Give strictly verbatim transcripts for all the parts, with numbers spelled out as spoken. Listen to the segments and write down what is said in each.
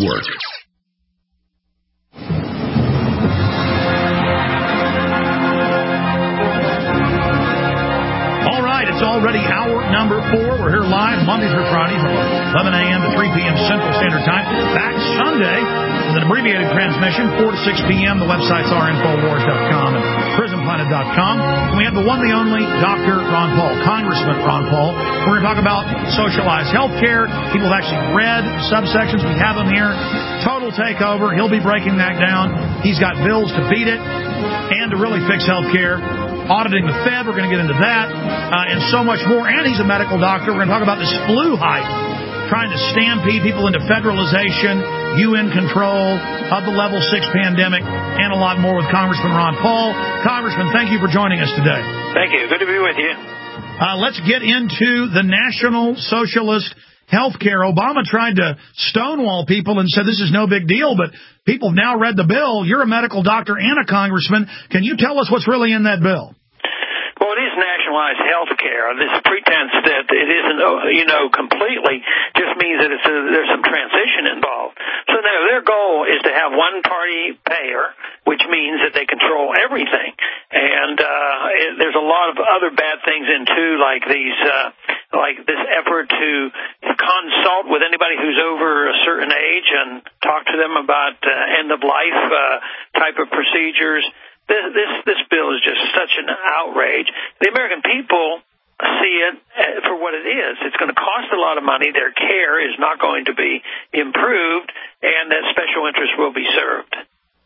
Network. All right, it's already hour number four. We're here live Monday through Friday from eleven a.m. to three p.m. Central Standard Time. Back Sunday with an abbreviated transmission, four to six p.m. The websites are infowars dot com and prison planet dot com. And we have the one, the only, Doctor Ron Paul, Congressman Ron Paul. We're going to talk about socialized health care. People have actually read subsections. We have them here. Total takeover. He'll be breaking that down. He's got bills to beat it and to really fix health care. Auditing the Fed, we're going to get into that, uh, and so much more. And he's a medical doctor. We're going to talk about this flu hype, trying to stampede people into federalization, U N control of the level six pandemic, and a lot more with Congressman Ron Paul. Congressman, thank you for joining us today. Thank you. Good to be with you. Uh, let's get into the National Socialist Health Care. Obama tried to stonewall people and said this is no big deal, but people have now read the bill. You're a medical doctor and a congressman. Can you tell us what's really in that bill? Well, it is nationalized health care. This pretense that it isn't, you know, completely just means that it's a, there's some transition involved. So their, their goal is to have one-party payer, which means that they control everything. And uh, it, there's a lot of other bad things in, too, like these, uh, like this effort to consult with anybody who's over a certain age and talk to them about uh, end-of-life uh, type of procedures. This, this this bill is just such an outrage. The American people see it for what it is. It's going to cost a lot of money. Their care is not going to be improved, and that special interest will be served.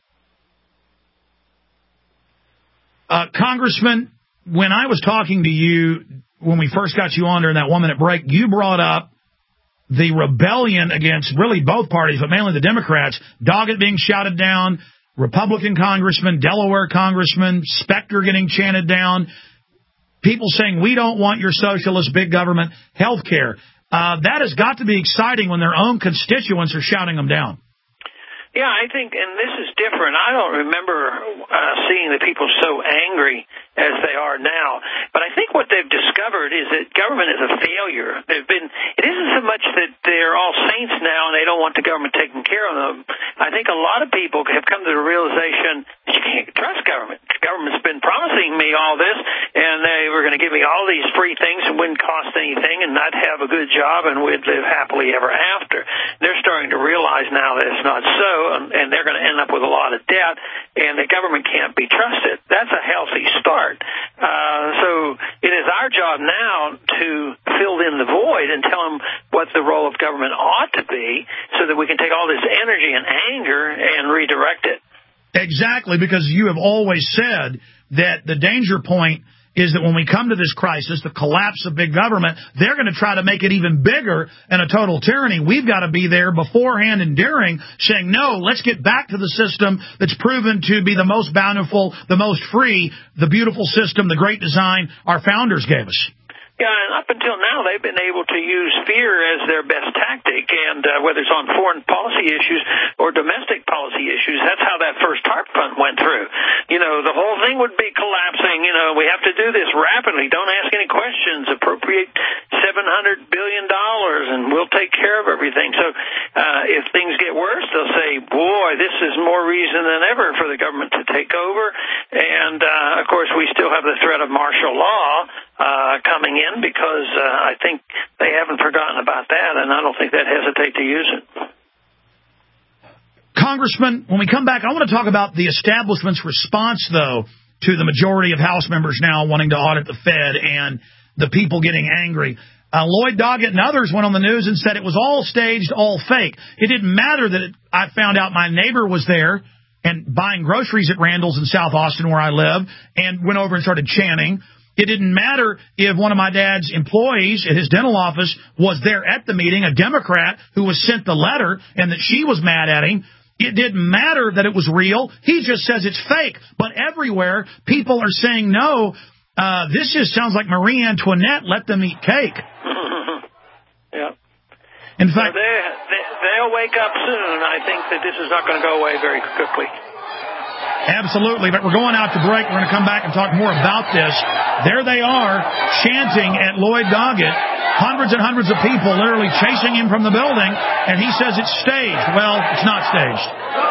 Uh, Congressman, when I was talking to you, when we first got you on during that one-minute break, you brought up the rebellion against really both parties, but mainly the Democrats, Doggett being shouted down, Republican congressman, Delaware congressman, Specter getting chanted down, people saying, we don't want your socialist big government health care. Uh, that has got to be exciting when their own constituents are shouting them down. Yeah, I think, and this is different. I don't remember uh, seeing the people so angry as they are now. But I think what they've discovered is that government is a failure. They've been. It isn't so much that they're all saints now and they don't want the government taking care of them. I think a lot of people have come to the realization that you can't trust government. The government's been promising me all this, and they were going to give me all these free things and wouldn't cost anything and not have a good job and we'd live happily ever after. They're starting to realize now that it's not so, and they're going to end up with a lot of debt, and the government can't be trusted. That's a healthy start. Uh, so it is our job now to fill in the void and tell them what the role of government ought to be so that we can take all this energy and anger and redirect it. Exactly, because you have always said that the danger point is that when we come to this crisis, the collapse of big government, they're going to try to make it even bigger and a total tyranny. We've got to be there beforehand and during, saying, no, let's get back to the system that's proven to be the most bountiful, the most free, the beautiful system, the great design our founders gave us. Yeah, and up until now, they've been able to use fear as their best tactic, and uh, whether it's on foreign policy issues or domestic policy issues, that's how that first TARP fund went through. You know, the whole thing would be collapsing. You know, we have to do this rapidly. Don't ask any questions. Appropriate seven hundred billion dollars, and we'll take care of everything. So uh, if things get worse, they'll say, boy, this is more reason than ever for the government to take over. And, uh, of course, we still have the threat of martial law Uh, coming in because uh, I think they haven't forgotten about that, and I don't think they'd hesitate to use it. Congressman, when we come back, I want to talk about the establishment's response, though, to the majority of House members now wanting to audit the Fed and the people getting angry. Uh, Lloyd Doggett and others went on the news and said it was all staged, all fake. It didn't matter that it, I found out my neighbor was there and buying groceries at Randall's in South Austin where I live and went over and started chanting. It didn't matter if one of my dad's employees at his dental office was there at the meeting, a Democrat who was sent the letter, and that she was mad at him. It didn't matter that it was real. He just says it's fake. But everywhere, people are saying, no, uh, this just sounds like Marie Antoinette, let them eat cake. Yeah. In fact, so they, they, they'll wake up soon. I think that this is not going to go away very quickly. Absolutely, but we're going out to break. We're going to come back and talk more about this. There they are, chanting at Lloyd Doggett, hundreds and hundreds of people literally chasing him from the building, and he says it's staged. Well, it's not staged.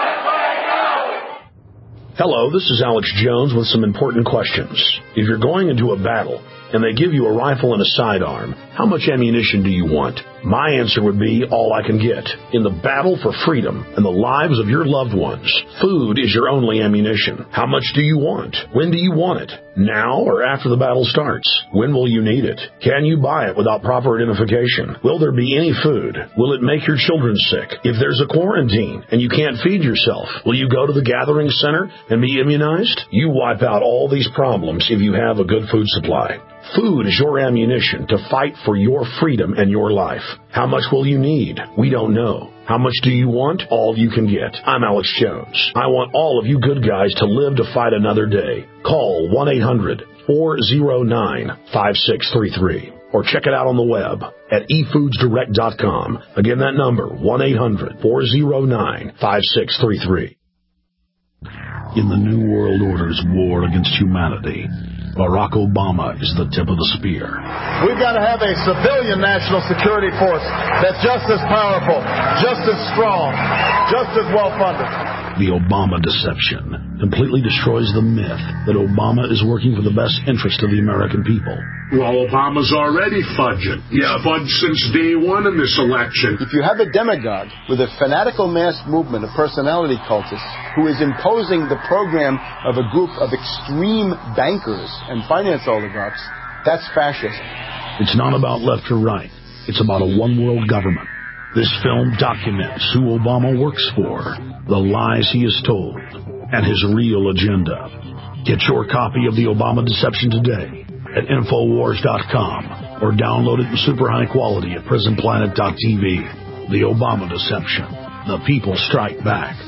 Hello, this is Alex Jones with some important questions. If you're going into a battle and they give you a rifle and a sidearm, how much ammunition do you want? My answer would be all I can get. In the battle for freedom and the lives of your loved ones, food is your only ammunition. How much do you want? When do you want it? Now or after the battle starts? When will you need it? Can you buy it without proper identification? Will there be any food? Will it make your children sick? If there's a quarantine and you can't feed yourself, will you go to the gathering center and be immunized? You wipe out all these problems if you have a good food supply. Food is your ammunition to fight for your freedom and your life. How much will you need? We don't know. How much do you want? All you can get. I'm Alex Jones. I want all of you good guys to live to fight another day. Call one eight hundred four oh nine five six three three or check it out on the web at e foods direct dot com. Again, that number, one eight hundred four oh nine five six three three. In the New World Order's war against humanity, Barack Obama is the tip of the spear. We've got to have a civilian national security force that's just as powerful, just as strong, just as well-funded. The Obama deception completely destroys the myth that Obama is working for the best interest of the American people. Well, Obama's already fudging. He's yeah. fudged since day one in this election. If you have a demagogue with a fanatical mass movement of personality cultists who is imposing the program of a group of extreme bankers and finance oligarchs, that's fascist. It's not about left or right. It's about a one-world government. This film documents who Obama works for, the lies he has told, and his real agenda. Get your copy of The Obama Deception today at Infowars dot com or download it in super high quality at Prison Planet dot t v. The Obama Deception. The people strike back.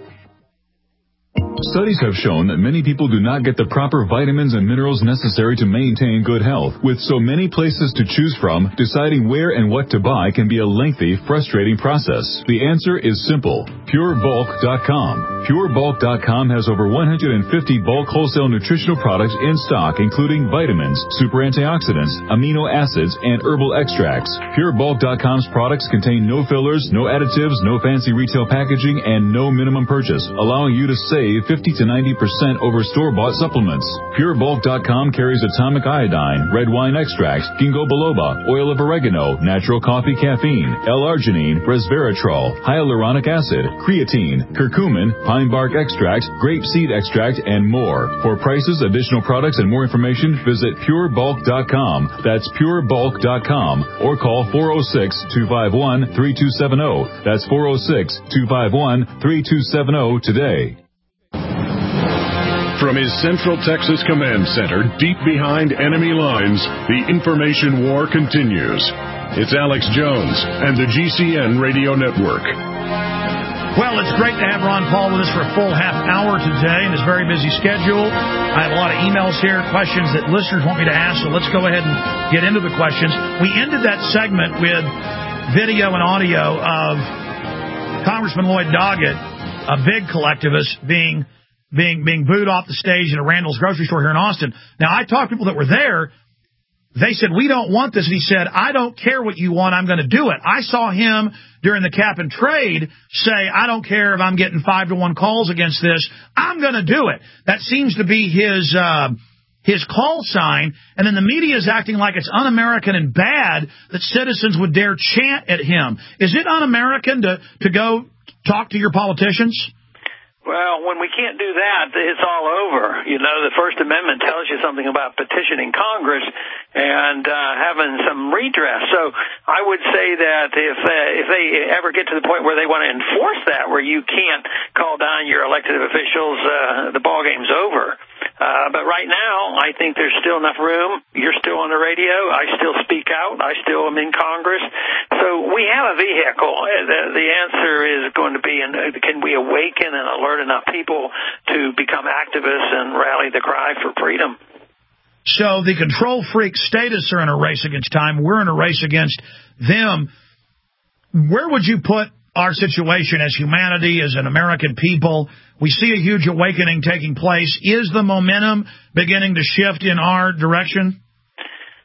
Studies have shown that many people do not get the proper vitamins and minerals necessary to maintain good health. With so many places to choose from, deciding where and what to buy can be a lengthy, frustrating process. The answer is simple. Pure Bulk dot com. Pure Bulk dot com has over one hundred fifty bulk wholesale nutritional products in stock, including vitamins, super antioxidants, amino acids, and herbal extracts. Pure Bulk dot com's products contain no fillers, no additives, no fancy retail packaging, and no minimum purchase, allowing you to save fifty to ninety percent over store-bought supplements. Pure Bulk dot com carries atomic iodine, red wine extracts, ginkgo biloba, oil of oregano, natural coffee caffeine, L-arginine, resveratrol, hyaluronic acid, creatine, curcumin, pine bark extract, grape seed extract, and more. For prices, additional products, and more information, visit Pure Bulk dot com. That's Pure Bulk dot com. Or call four oh six, two five one, three two seven oh. That's four oh six, two five one, three two seven oh today. From his Central Texas Command Center, deep behind enemy lines, the information war continues. It's Alex Jones and the G C N Radio Network. Well, it's great to have Ron Paul with us for a full half hour today in his very busy schedule. I have a lot of emails here, questions that listeners want me to ask, so let's go ahead and get into the questions. We ended that segment with video and audio of Congressman Lloyd Doggett, a big collectivist, being... being being booed off the stage at a Randall's grocery store here in Austin. Now, I talked to people that were there. They said, we don't want this. And he said, I don't care what you want. I'm going to do it. I saw him during the cap and trade say, I don't care if I'm getting five to one calls against this. I'm going to do it. That seems to be his uh, his call sign. And then the media is acting like it's un-American and bad that citizens would dare chant at him. Is it un-American to, to go talk to your politicians? Well, when we can't do that, it's all over. You know, the First Amendment tells you something about petitioning Congress and uh, having some redress. So I would say that if uh, if they ever get to the point where they want to enforce that, where you can't call down your elected officials, uh, the ballgame's over. Uh, but right now, I think there's still enough room. You're still on the radio. I still speak out. I still am in Congress. So we have a vehicle. The, the answer is going to be, can we awaken and alert enough people to become activists and rally the cry for freedom? So the control freak statists are in a race against time. We're in a race against them. Where would you put our situation as humanity, as an American people? We see a huge awakening taking place. Is the momentum beginning to shift in our direction?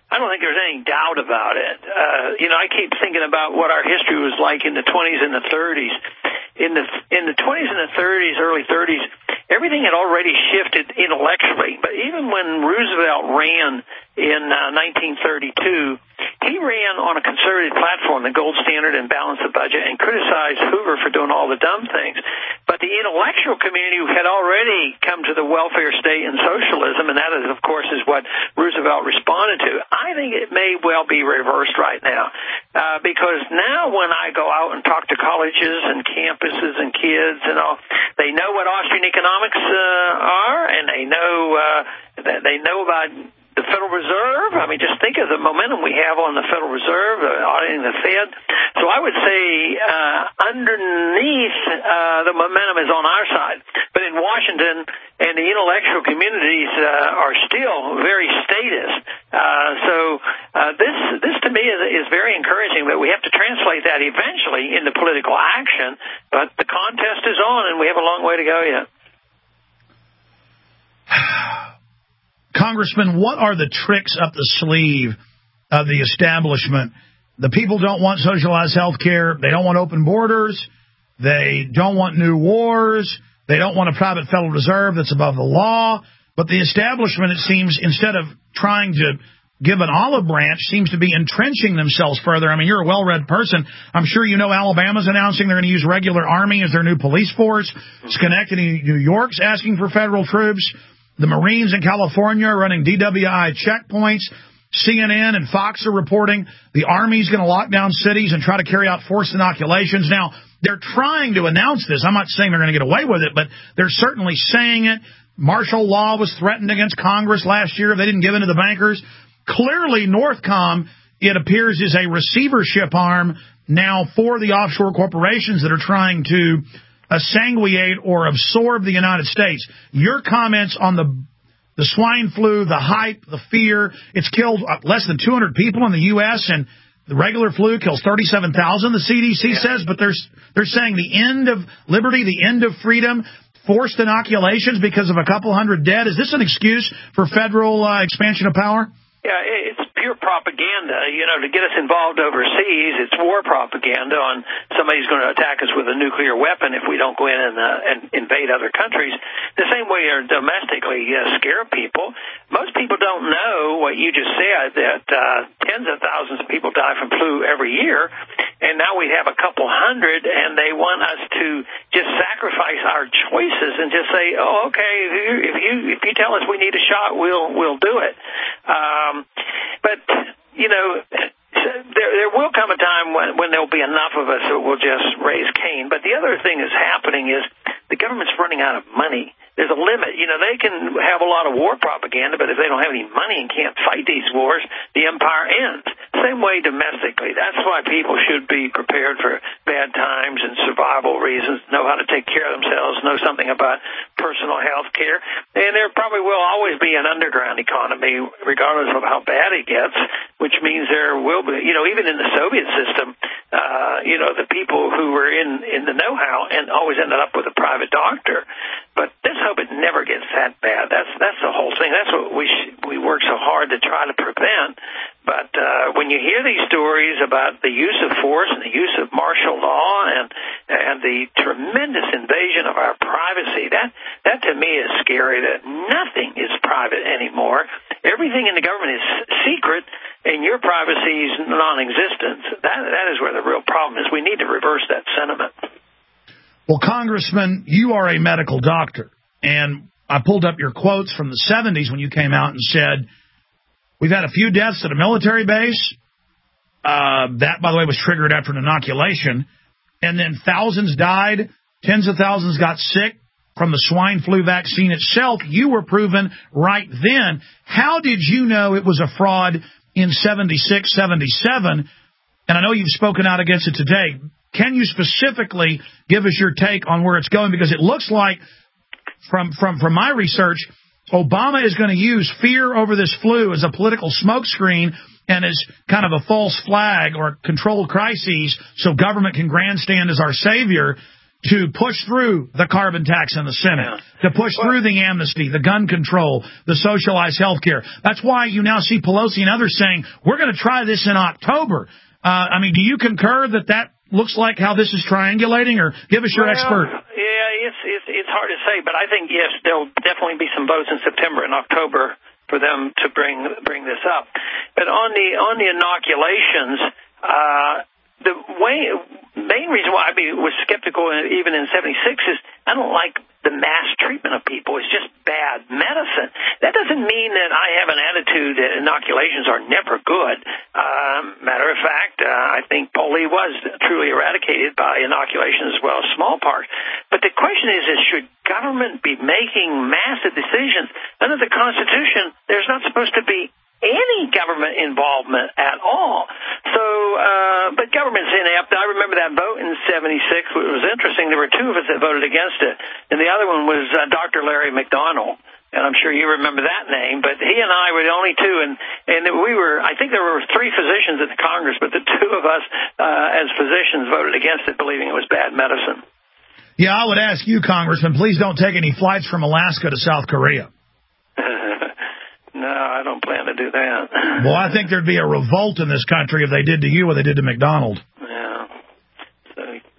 I don't think there's any doubt about it. Uh, you know, I keep thinking about what our history was like in the twenties and the thirties. In the in the twenties and the thirties, early thirties, everything had already shifted intellectually. But even when Roosevelt ran in uh, nineteen thirty-two, he ran on a conservative platform, the gold standard and balance the budget, and criticized Hoover for doing all the dumb things. But the intellectual community had already come to the welfare state and socialism, and that, is, of course, is what Roosevelt responded to. I think it may well be reversed right now, uh, because now when I go out and talk to colleges and campuses and kids and all, they know what Austrian economics uh, are, and they know uh, they know about the Federal Reserve. I mean, just think of the momentum we have on the Federal Reserve, uh, auditing the Fed. So I would say uh, underneath uh, the momentum is on our side. But in Washington and the intellectual communities uh, are still very statist. Uh, so uh, this, this to me is, is very encouraging, but we have to translate that eventually into political action. But the contest is on, and we have a long way to go yet. Congressman, what are the tricks up the sleeve of the establishment? The people don't want socialized health care. They don't want open borders. They don't want new wars. They don't want a private Federal Reserve that's above the law. But the establishment, it seems, instead of trying to give an olive branch, seems to be entrenching themselves further. I mean, you're a well-read person. I'm sure you know Alabama's announcing they're going to use regular Army as their new police force. Schenectady, New York's asking for federal troops. The Marines in California are running D W I checkpoints. C N N and Fox are reporting the Army's going to lock down cities and try to carry out forced inoculations. Now, they're trying to announce this. I'm not saying they're going to get away with it, but they're certainly saying it. Martial law was threatened against Congress last year if they didn't give in to the bankers. Clearly, Northcom, it appears, is a receivership arm now for the offshore corporations that are trying to assanguate or absorb the United States. Your comments on the the swine flu, the hype, the fear, it's killed less than two hundred people in the U S, and the regular flu kills thirty-seven thousand, the C D C yeah. says, but they're, they're saying the end of liberty, the end of freedom, forced inoculations because of a couple hundred dead. Is this an excuse for federal uh, expansion of power? Yeah, it's pure propaganda, you know, to get us involved overseas. It's war propaganda on somebody's going to attack us with a nuclear weapon if we don't go in and, uh, and invade other countries. The same way you're domestically uh, scare people. Most people don't know what you just said, that uh, tens of thousands of people die from flu every year, and now we have a couple hundred, and they want us to just sacrifice our choices and just say, oh, okay, if you if you tell us we need a shot, we'll we'll do it. Um, but, you know, there, there will come a time when, when there will be enough of us that will just raise Cain. But the other thing that's happening is the government's running out of money. There's a limit. You know, they can have a lot of war propaganda, but if they don't have any money and can't fight these wars, the empire ends. Same way domestically. That's why people should be prepared for bad times and survival reasons, know how to take care of themselves, know something about personal health care. And there probably will always be an underground economy, regardless of how bad it gets, which means there will be, you know, even in the Soviet system, uh, you know, the people who were in, in the know-how and always ended up with a private doctor. But let's hope it never gets that bad. That's that's the whole thing. That's what we sh- we work so hard to try to prevent. But uh, when you hear these stories about the use of force and the use of martial law and and the tremendous invasion of our privacy, that that to me is scary. That nothing is private anymore. Everything in the government is secret, and your privacy is non-existent. That that is where the real problem is. We need to reverse that sentiment. Well, Congressman, you are a medical doctor, and I pulled up your quotes from the seventies when you came out and said, we've had a few deaths at a military base. Uh, that, by the way, was triggered after an inoculation. And then thousands died. Tens of thousands got sick from the swine flu vaccine itself. You were proven right then. How did you know it was a fraud in seventy-six, seventy-seven? And I know you've spoken out against it today. Can you specifically give us your take on where it's going? Because it looks like, from from, from my research, Obama is going to use fear over this flu as a political smokescreen and as kind of a false flag or controlled crises so government can grandstand as our savior to push through the carbon tax in the Senate, yeah. to push well, through the amnesty, the gun control, the socialized health care. That's why you now see Pelosi and others saying, we're going to try this in October. Uh, I mean, do you concur that that looks like how this is triangulating, or give us your well, expert? Yeah, it's, it's, it's hard to say, but I think, yes, there'll definitely be some votes in September and October for them to bring bring this up. But on the on the inoculations, uh, the way, main reason why I was skeptical even in seventy-six is I don't like the mass treatment of people. It's just bad medicine. That doesn't mean that I have an attitude that inoculations are never good. Um, matter of fact, uh, I think polio was truly eradicated by inoculation as well as smallpox. But the question is, is should government be making massive decisions? Under the Constitution, there's not supposed to be any government involvement at all. So, uh, but government's inept. I remember that vote in seventy-six. It was interesting. There were two of us that voted against it, and the other one was uh, Doctor Larry McDonald. And I'm sure you remember that name, but he and I were the only two, and, and we were, I think there were three physicians in the Congress, but the two of us, uh, as physicians voted against it, believing it was bad medicine. Yeah, I would ask you, Congressman, please don't take any flights from Alaska to South Korea. No, I don't plan to do that. Well, I think there'd be a revolt in this country if they did to you what they did to McDonald. Yeah. So,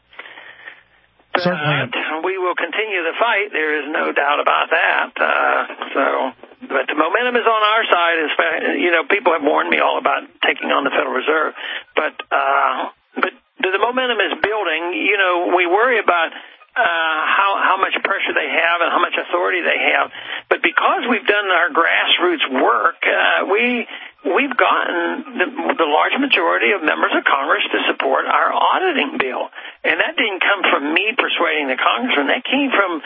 Certainly. Uh, we will continue the fight. There is no doubt about that. Uh, so, but the momentum is on our side. You know, people have warned me all about taking on the Federal Reserve. But, uh, but the momentum is building. You know, we worry about Uh, how, how much pressure they have and how much authority they have. But because we've done our grassroots work, uh, we, we've gotten the, the large majority of members of Congress to support our auditing bill. And that didn't come from me persuading the congressman. That came from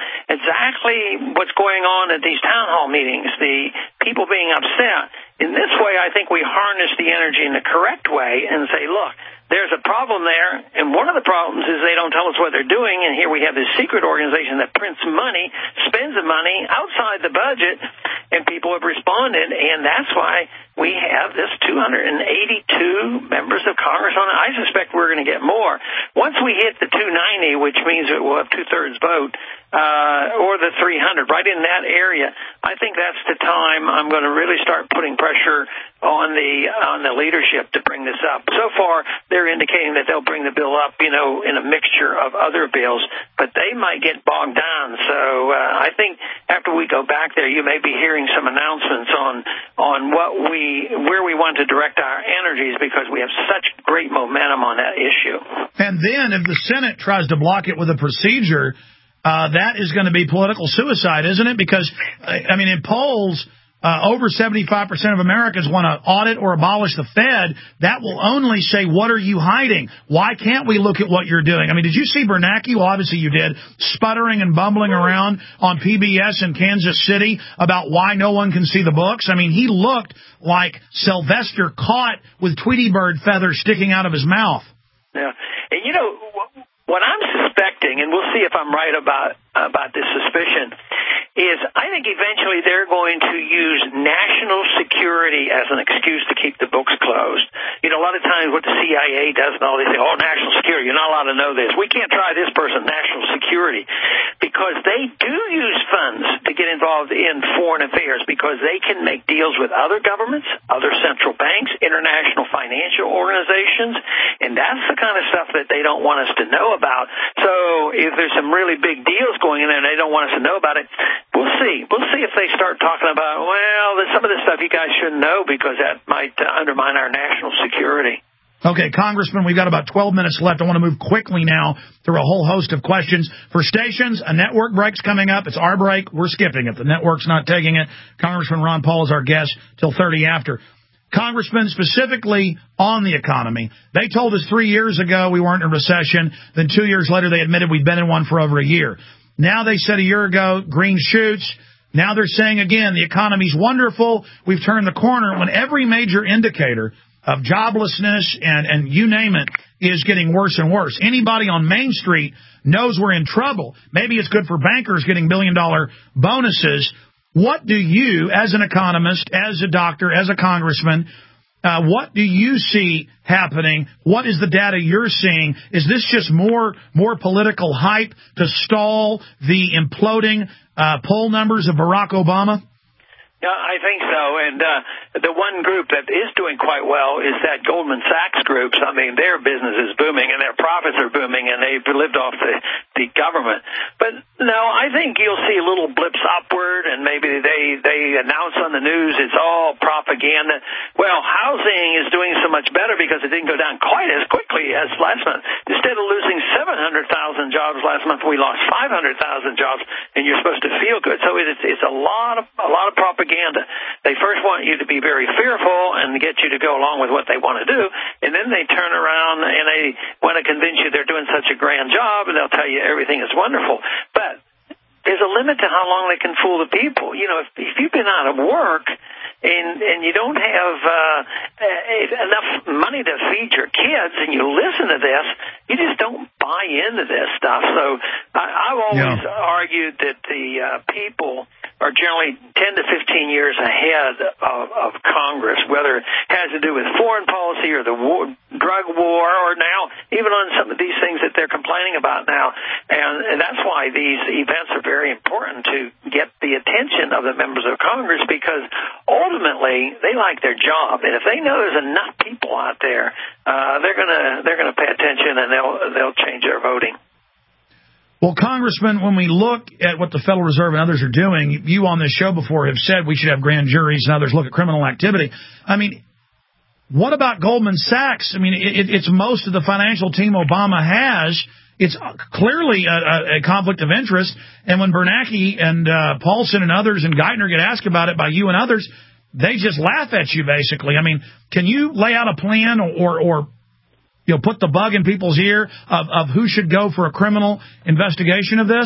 exactly what's going on at these town hall meetings, the people being upset. In this way, I think we harness the energy in the correct way and say, look, there's a problem there, and one of the problems is they don't tell us what they're doing, and here we have this secret organization that prints money, spends the money outside the budget, and people have responded, and that's why we have this two hundred eighty-two members of Congress on it. I suspect we're going to get more. Once we hit the two ninety, which means that we'll have two-thirds vote, uh, or the three hundred, right in that area, I think that's the time I'm going to really start putting pressure on the on the leadership to bring this up. So far, they're indicating that they'll bring the bill up, you know, in a mixture of other bills, but they might get bogged down. So uh, I think after we go back there, you may be hearing some announcements on on what we where we want to direct our energies, because we have such great momentum on that issue. And then if the Senate tries to block it with a procedure, uh, that is going to be political suicide, isn't it? Because, I mean, in polls, Uh, over seventy-five percent of Americans want to audit or abolish the Fed. That will only say, what are you hiding? Why can't we look at what you're doing? I mean, did you see Bernanke? Well, obviously you did, sputtering and bumbling around on P B S in Kansas City about why no one can see the books. I mean, he looked like Sylvester caught with Tweety Bird feathers sticking out of his mouth. Yeah. And, you know, what I'm suspecting, and we'll see if I'm right about about this suspicion, is I think eventually they're going to use national security as an excuse to keep the books closed. You know, a lot of times what the C I A does and all, they say, oh, national security, you're not allowed to know this. We can't try this person, national security, because they do use funds to get involved in foreign affairs, because they can make deals with other governments, other central banks, international financial organizations, and that's the kind of stuff that they don't want us to know about. So if there's some really big deals going in there and they don't want us to know about it, we'll see. We'll see if they start talking about, well, there's some of this stuff you guys shouldn't know because that might uh, undermine our national security. Okay, Congressman, we've got about twelve minutes left. I want to move quickly now through a whole host of questions. For stations, a network break's coming up. It's our break. We're skipping it. The network's not taking it. Congressman Ron Paul is our guest till thirty after. Congressman, specifically on the economy, they told us three years ago we weren't in a recession. Then two years later, they admitted we'd been in one for over a year. Now they said a year ago, green shoots. Now they're saying again, the economy's wonderful. We've turned the corner when every major indicator of joblessness and, and you name it is getting worse and worse. Anybody on Main Street knows we're in trouble. Maybe it's good for bankers getting billion-dollar bonuses. What do you, as an economist, as a doctor, as a congressman, Uh, what do you see happening? What is the data you're seeing? Is this just more more political hype to stall the imploding uh, poll numbers of Barack Obama? Yeah, I think so. And uh, the one group that is doing quite well is that Goldman Sachs group. I mean, their business is booming and their profits are booming, and they've lived off the, the government. But no, I think you'll see little blips upward, and maybe they, they announce on the news it's all propaganda. Well, housing is doing so much better because it didn't go down quite as quickly as last month. Instead of losing seven hundred thousand jobs last month, we lost five hundred thousand jobs, and you're supposed to feel good. So it's, it's a lot of a lot of propaganda. They first want you to be very fearful and get you to go along with what they want to do, and then they turn around and they want to convince you they're doing such a grand job, and they'll tell you everything is wonderful. But there's a limit to how long they can fool the people. You know, if, if you've been out of work and and you don't have uh, enough money to feed your kids, and you listen to this, you just don't buy into this stuff. So I, I've always yeah. argued that the uh, people are generally ten to fifteen years ahead of, of Congress, whether it has to do with foreign policy or the war, drug war, or now even on some of these things that they're complaining about now. And, and that's why these events are very important to get the attention of the members of Congress, because ultimately they like their job, and if they know there's enough people out there, uh, they're gonna they're gonna pay attention, and they'll they'll change their voting. Well, Congressman, when we look at what the Federal Reserve and others are doing, you on this show before have said we should have grand juries and others look at criminal activity. I mean, what about Goldman Sachs? I mean, it, it's most of the financial team Obama has. It's clearly a, a conflict of interest. And when Bernanke and uh, Paulson and others and Geithner get asked about it by you and others, they just laugh at you, basically. I mean, can you lay out a plan or, or, or you know, put the bug in people's ear of, of who should go for a criminal investigation of this?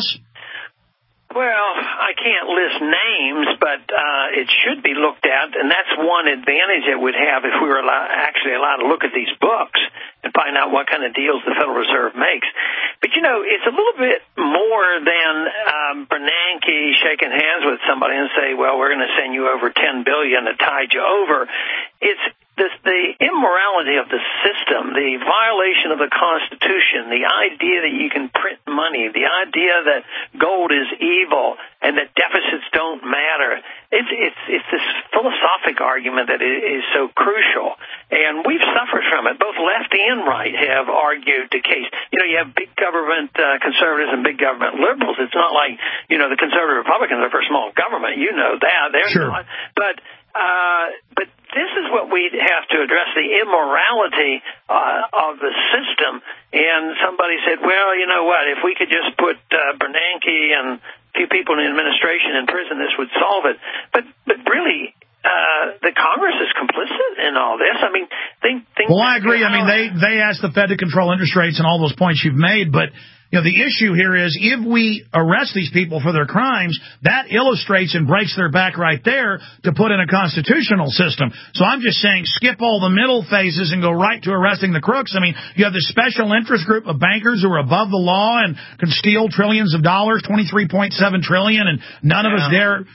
Well, I can't list names, but uh, it should be looked at, and that's one advantage it would have if we were allowed, actually allowed to look at these books and find out what kind of deals the Federal Reserve makes. But, you know, it's a little bit more than um, Bernanke shaking hands with somebody and say, well, we're going to send you over ten billion dollars to tide you over. It's This, the immorality of the system, the violation of the Constitution, the idea that you can print money, the idea that gold is evil and that deficits don't matter. It's it's it's this philosophic argument that is so crucial, and we've suffered from it. Both left and right have argued the case. You know, you have big government uh, conservatives and big government liberals. It's not like, you know, the conservative Republicans are for small government. You know that. They're sure. not. But Uh, but this is what we have to address, the immorality uh, of the system. And somebody said, well, you know what, if we could just put uh, Bernanke and a few people in the administration in prison, this would solve it. But but really, uh, the Congress is complicit in all this. I mean, think... think well, I agree. I mean, they, they asked the Fed to control interest rates and all those points you've made, but... You know, the issue here is if we arrest these people for their crimes, that illustrates and breaks their back right there to put in a constitutional system. So I'm just saying skip all the middle phases and go right to arresting the crooks. I mean, you have this special interest group of bankers who are above the law and can steal trillions of dollars, twenty-three point seven trillion dollars, and none yeah. of us dare...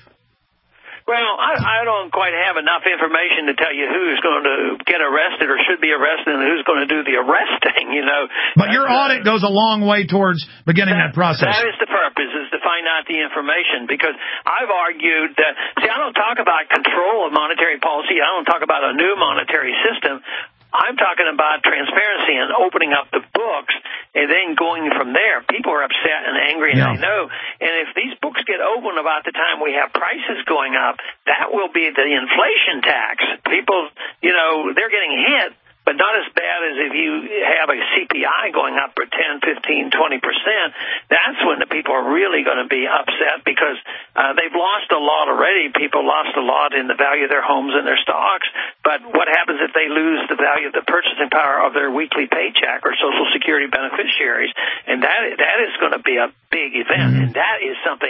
Well, I, I don't quite have enough information to tell you who's going to get arrested or should be arrested and who's going to do the arresting, you know. But your audit uh, goes a long way towards beginning that, that process. That is the purpose, is to find out the information, because I've argued that, see, I don't talk about control of monetary policy. I don't talk about a new monetary system. I'm talking about transparency and opening up the books and then going from there. People are upset and angry, and yeah. I know. And if these books get open about the time we have prices going up, that will be the inflation tax. People, you know, they're getting hit, but not as bad as if you have a C P I going up for ten, fifteen, twenty percent. That's when the people are really going to be upset, because uh, they've lost a lot already. People lost a lot in the value of their homes and their stocks. But what happens if they lose the value of the purchasing power of their weekly paycheck or Social Security beneficiaries? And that that is going to be a big event, mm-hmm. and that is something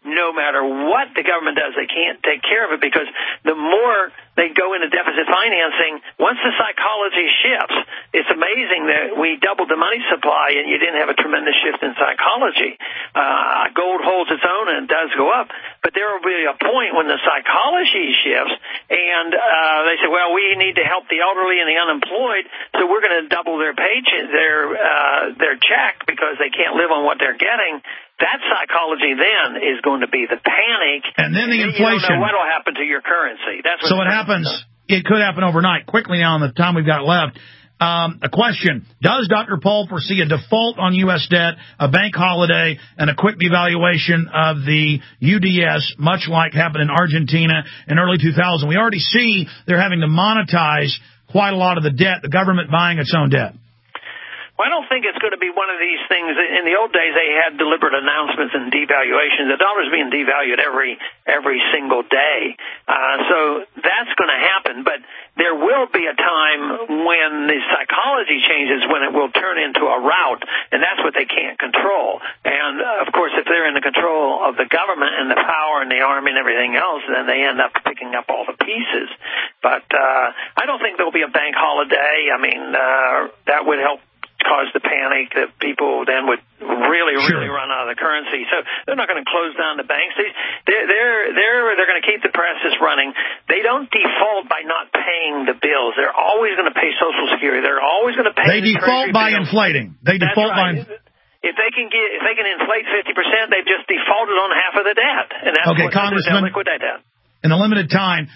no matter what the government does, they can't take care of it because the more they go into deficit financing, once the psychology shifts, it's amazing that we doubled the money supply and you didn't have a tremendous shift in psychology. Uh, gold holds its own and it does go up, but there will be a point when the psychology shifts and uh, they say, well, we need to help the elderly and the unemployed, so we're going to double their paycheck, their uh, their check because they can't live on what they're getting. That psychology then is going to be the panic. And then the and inflation. You don't know what will happen to your currency. That's what so it happens. It could happen overnight. Quickly now, in the time we've got left, um, a question. Does Doctor Paul foresee a default on U S debt, a bank holiday, and a quick devaluation of the U D S, much like happened in Argentina in early two thousand? We already see they're having to monetize quite a lot of the debt, the government buying its own debt. Well, I don't think it's going to be one of these things. In the old days, they had deliberate announcements and devaluations. The dollar's being devalued every every single day. Uh, so that's going to happen. But there will be a time when the psychology changes, when it will turn into a rout, and that's what they can't control. And, uh, of course, if they're in the control of the government and the power and the army and everything else, then they end up picking up all the pieces. But uh, I don't think there'll be a bank holiday. I mean, uh, that would help cause the panic that people then would really, sure. really run out of the currency. So they're not going to close down the banks. They, they're they're they're they're going to keep the presses running. They don't default by not paying the bills. They're always going to pay Social Security. They're always going to pay. They the default by bills. inflating. They That's default right. by. If they can get, if they can inflate fifty percent, they've just defaulted on half of the debt, and that's okay, what Congressman, they'll liquidate that. In a limited time,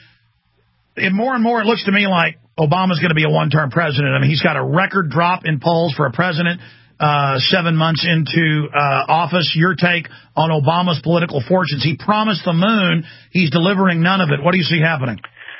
and more and more, it looks to me like Obama's going to be a one-term president. I mean, he's got a record drop in polls for a president uh, seven months into uh, office. Your take on Obama's political fortunes? He promised the moon. He's delivering none of it. What do you see happening?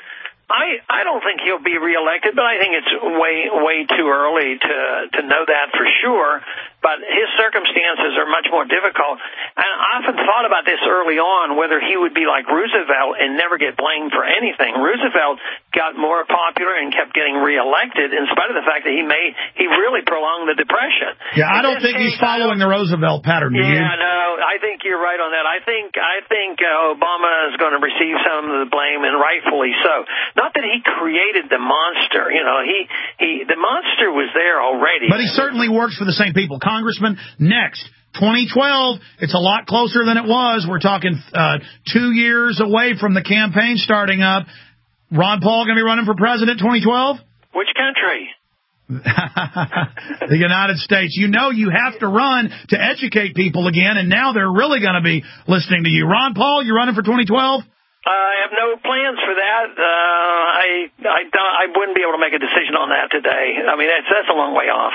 I, I don't think he'll be reelected, but I think it's way way too early to to know that for sure. But his circumstances are much more difficult. And I often thought about this early on, whether he would be like Roosevelt and never get blamed for anything. Roosevelt got more popular and kept getting reelected in spite of the fact that he made he really prolonged the Depression. Yeah, I don't think he's following the Roosevelt pattern, do you? Yeah, no, I think you're right on that. I think I think uh, Obama is going to receive some of the blame, and rightfully so. Not that he created the monster, you know, he he the monster was there already. But he certainly works for the same people. Congressman, next, twenty twelve, it's a lot closer than it was. We're talking uh, two years away from the campaign starting up. Ron Paul going to be running for president twenty twelve? Which country? The United States. You know you have to run to educate people again, and now they're really going to be listening to you. Ron Paul, you running for twenty twelve? I have no plans for that. Uh, I I don't, I wouldn't be able to make a decision on that today. I mean, that's that's a long way off.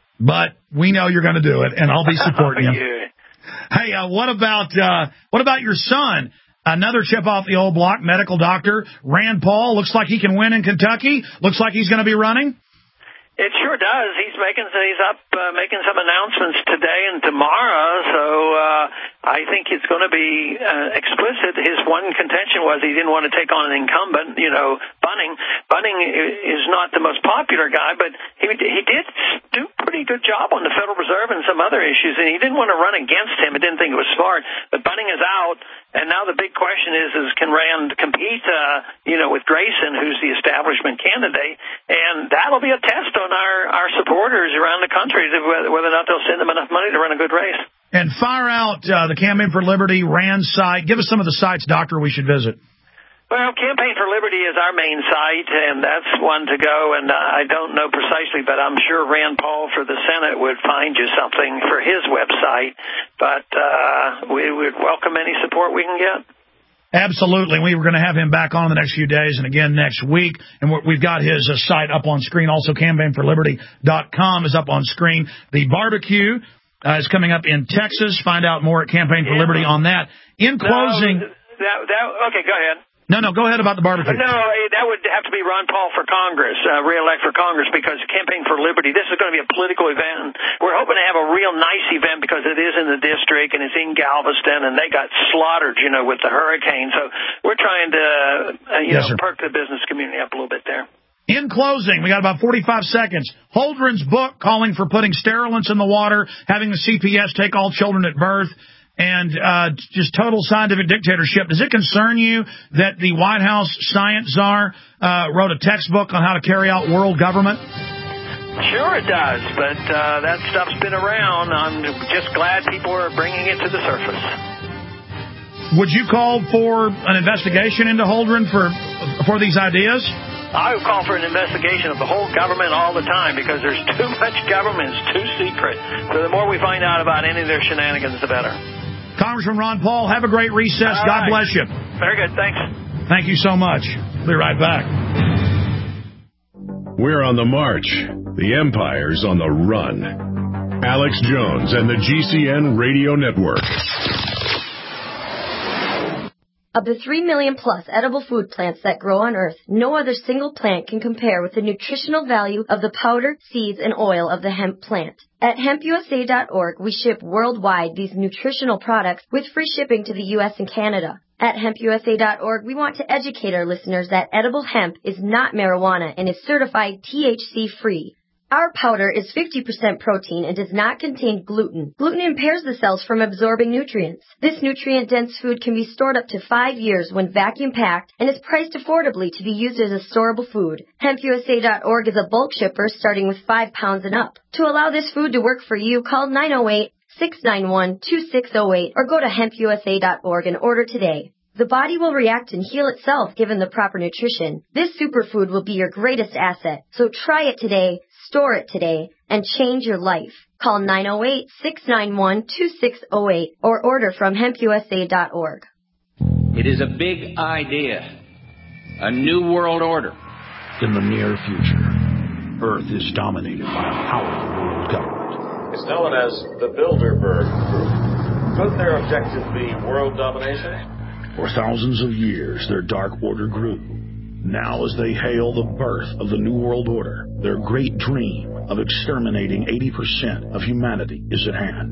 But we know you're going to do it, and I'll be supporting you. Yeah. Hey, uh, what about uh, what about your son? Another chip off the old block, medical doctor Rand Paul. Looks like he can win in Kentucky. Looks like he's going to be running. It sure does. He's making he's up uh, making some announcements today and tomorrow. So uh, I think it's going to be uh, explicit. His one contention was he didn't want to take on an incumbent. You know, Bunning. Bunning is not the most popular guy, but he he did do a pretty good job on the Federal Reserve and some other issues, and he didn't want to run against him. He didn't think it was smart. But Bunning is out, and now the big question is: is can Rand compete? Uh, you know, with Grayson, who's the establishment candidate, and that'll be a test on our, our supporters around the country, whether, whether or not they'll send them enough money to run a good race. And fire out uh, the Campaign for Liberty, Rand site. Give us some of the sites, Doctor, we should visit. Well, Campaign for Liberty is our main site, and that's one to go. And uh, I don't know precisely, but I'm sure Rand Paul for the Senate would find you something for his website. But uh, we would welcome any support we can get. Absolutely. We were going to have him back on in the next few days and again next week. And we've got his uh, site up on screen. Also, campaign for liberty dot com is up on screen. The barbecue uh, is coming up in Texas. Find out more at Campaign for yeah. Liberty on that. In closing. No, that, that, okay, go ahead. No, no, go ahead about the barbecue. No, that would have to be Ron Paul for Congress, uh, re-elect for Congress, because Campaign for Liberty, this is going to be a political event. We're hoping to have a real nice event because it is in the district and it's in Galveston, and they got slaughtered, you know, with the hurricane. So we're trying to, uh, you yes, know, sir. perk the business community up a little bit there. In closing, we got about forty-five seconds. Holdren's book calling for putting sterilants in the water, having the C P S take all children at birth, and uh, just total scientific dictatorship. Does it concern you that the White House science czar uh, wrote a textbook on how to carry out world government? Sure it does, but uh, that stuff's been around. I'm just glad people are bringing it to the surface. Would you call for an investigation into Holdren for for these ideas? I would call for an investigation of the whole government all the time because there's too much government. It's too secret. So the more we find out about any of their shenanigans, the better. Congressman Ron Paul, have a great recess. All God right. bless you. Very good. Thanks. Thank you so much. Be right back. We're on the march. The empire's on the run. Alex Jones and the G C N Radio Network. Of the three million plus edible food plants that grow on Earth, no other single plant can compare with the nutritional value of the powder, seeds, and oil of the hemp plant. At hemp U S A dot org, we ship worldwide these nutritional products with free shipping to the U S and Canada. At hemp U S A dot org, we want to educate our listeners that edible hemp is not marijuana and is certified T H C-free. Our powder is fifty percent protein and does not contain gluten. Gluten impairs the cells from absorbing nutrients. This nutrient-dense food can be stored up to five years when vacuum-packed and is priced affordably to be used as a storable food. hemp U S A dot org is a bulk shipper starting with five pounds and up. To allow this food to work for you, call nine oh eight, six nine one, two six oh eight or go to hemp U S A dot org and order today. The body will react and heal itself given the proper nutrition. This superfood will be your greatest asset. So try it today, store it today, and change your life. Call nine oh eight, six nine one, two six oh eight or order from hemp U S A dot org. It is a big idea. A new world order. In the near future, Earth is dominated by a powerful world government. It's known as the Bilderberg Group. Could their objective be world domination? For thousands of years, their dark order grew. Now, as they hail the birth of the New World Order, their great dream of exterminating eighty percent of humanity is at hand.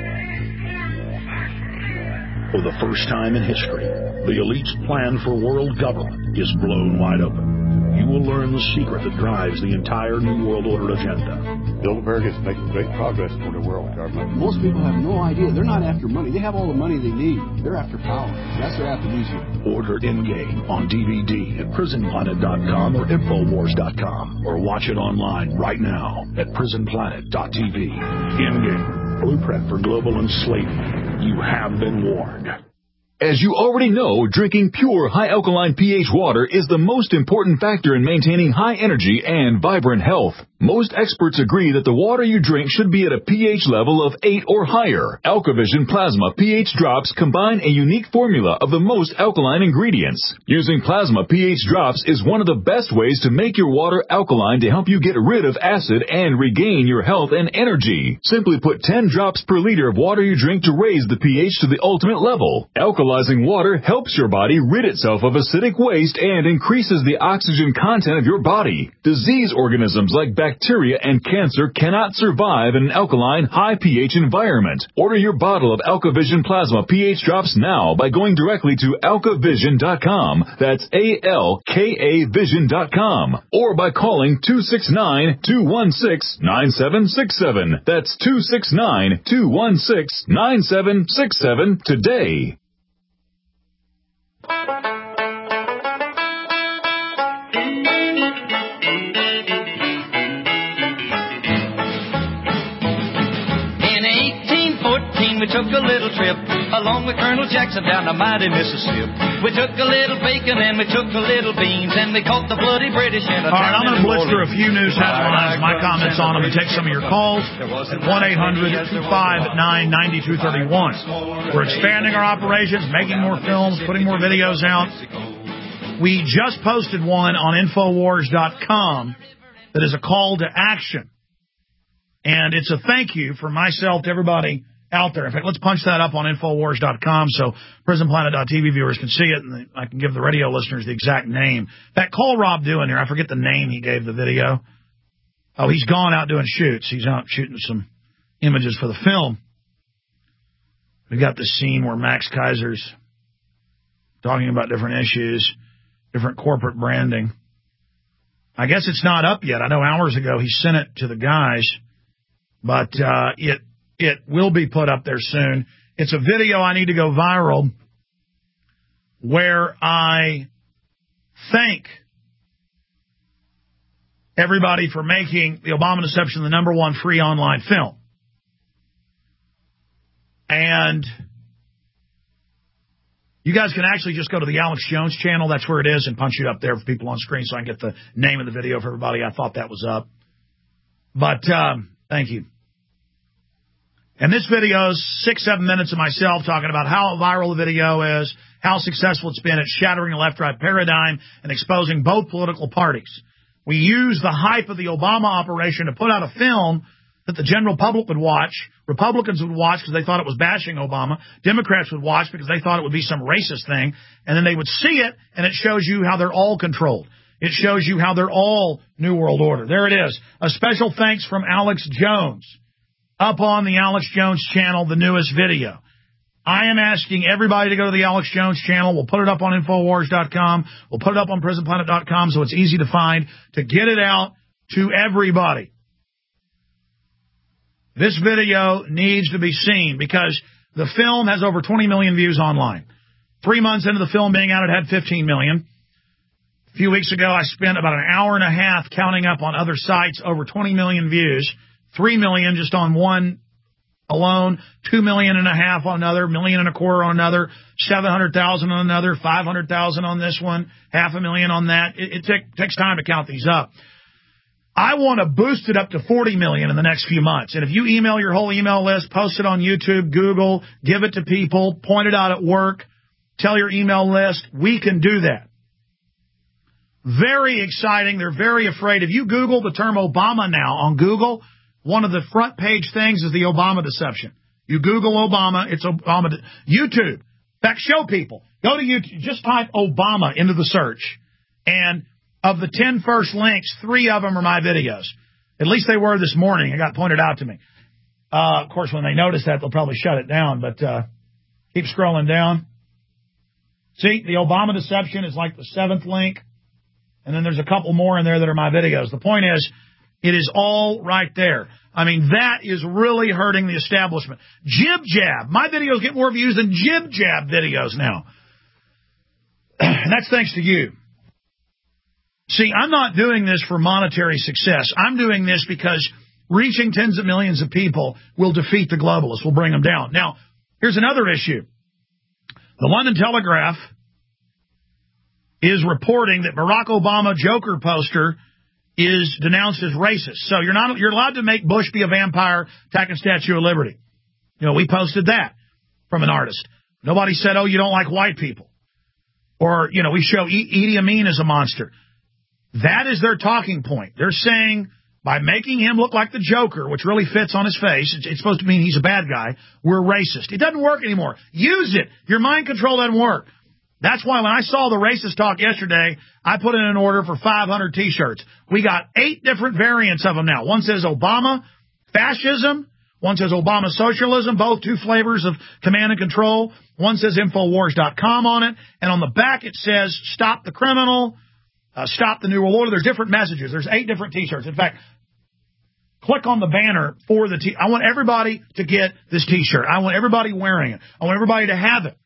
For the first time in history, the elite's plan for world government is blown wide open. You will learn the secret that drives the entire New World Order agenda. Bilderberg is making great progress toward a world government. Most people have no idea. They're not after money. They have all the money they need. They're after power. That's their aphrodisiac. Order Endgame on D V D at prison planet dot com or infowars dot com or watch it online right now at prison planet dot t v. Endgame, blueprint for global enslavement. You have been warned. As you already know, drinking pure, high-alkaline pH water is the most important factor in maintaining high energy and vibrant health. Most experts agree that the water you drink should be at a pH level of eight or higher. AlkaVision Plasma pH drops combine a unique formula of the most alkaline ingredients. Using plasma pH drops is one of the best ways to make your water alkaline to help you get rid of acid and regain your health and energy. Simply put ten drops per liter of water you drink to raise the pH to the ultimate level. Alkaline water helps your body rid itself of acidic waste and increases the oxygen content of your body. Disease organisms like bacteria and cancer cannot survive in an alkaline, high pH environment. Order your bottle of AlkaVision Plasma pH drops now by going directly to alka vision dot com. That's A L K A vision dot com. Or by calling two six nine, two one six, nine seven six seven. That's two six nine, two one six, nine seven six seven today. We took a little trip along with Colonel Jackson down the mighty Mississippi. We took a little bacon and we took a little beans and we caught the bloody British in a All right, I'm going to blitz through a few news headlines, Right, my comments on them, and take some of your calls at one eight hundred, two five nine, nine two three one. We're expanding our operations, making more films, putting more videos out. We just posted one on infowars dot com that is a call to action. And it's a thank you from myself to everybody out there. In fact, let's punch that up on infowars dot com so prison planet dot t v viewers can see it, and I can give the radio listeners the exact name. That call Rob doing here, I forget the name he gave the video. Oh, he's gone out doing shoots. He's out shooting some images for the film. We got this scene where Max Kaiser's talking about different issues, different corporate branding. I guess it's not up yet. I know hours ago he sent it to the guys, but uh, it It will be put up there soon. It's a video I need to go viral where I thank everybody for making The Obama Deception the number one free online film. And you guys can actually just go to the Alex Jones channel. That's where it is, and punch it up there for people on screen so I can get the name of the video for everybody. I thought that was up. But um, thank you. And this video is six, seven minutes of myself talking about how viral the video is, how successful it's been at shattering the left-right paradigm and exposing both political parties. We use the hype of the Obama operation to put out a film that the general public would watch. Republicans would watch because they thought it was bashing Obama. Democrats would watch because they thought it would be some racist thing. And then they would see it, and it shows you how they're all controlled. It shows you how they're all New World Order. There it is. A special thanks from Alex Jones. Up on the Alex Jones channel, the newest video. I am asking everybody to go to the Alex Jones channel. We'll put it up on Infowars dot com. We'll put it up on Prison Planet dot com so it's easy to find, to get it out to everybody. This video needs to be seen because the film has over twenty million views online. Three months into the film being out, it had fifteen million. A few weeks ago, I spent about an hour and a half counting up on other sites, over twenty million views. Three million just on one alone, two million and a half on another, million and a quarter on another, seven hundred thousand on another, five hundred thousand on this one, half a million on that. It, it take, takes time to count these up. I want to boost it up to forty million in the next few months. And if you email your whole email list, post it on YouTube, Google, give it to people, point it out at work, tell your email list, we can do that. Very exciting. They're very afraid. If you Google the term Obama now on Google, one of the front page things is the Obama deception. You Google Obama, it's Obama. De- YouTube. In fact, show people. Go to YouTube. Just type Obama into the search. And of the ten first links, three of them are my videos. At least they were this morning. It got pointed out to me. Uh, of course, when they notice that, they'll probably shut it down. But uh, keep scrolling down. See, the Obama deception is like the seventh link. And then there's a couple more in there that are my videos. The point is, it is all right there. I mean, that is really hurting the establishment. Jib Jab. My videos get more views than Jib Jab videos now. And that's thanks to you. See, I'm not doing this for monetary success. I'm doing this because reaching tens of millions of people will defeat the globalists, will bring them down. Now, here's another issue. The London Telegraph is reporting that Barack Obama Joker poster is denounced as racist. So you're not you're allowed to make Bush be a vampire, attacking Statue of Liberty. You know, we posted that from an artist. Nobody said, oh, you don't like white people. Or, you know, we show Idi Amin as a monster. That is their talking point. They're saying by making him look like the Joker, which really fits on his face, it's, it's supposed to mean he's a bad guy, we're racist. It doesn't work anymore. Use it. Your mind control doesn't work. That's why when I saw the racist talk yesterday, I put in an order for five hundred T-shirts. We got eight different variants of them now. One says Obama fascism. One says Obama socialism, both two flavors of command and control. One says Infowars dot com on it. And on the back it says stop the criminal, uh, stop the New World Order. There's different messages. There's eight different T-shirts. In fact, click on the banner for the T. I want everybody to get this T-shirt. I want everybody wearing it. I want everybody to have it.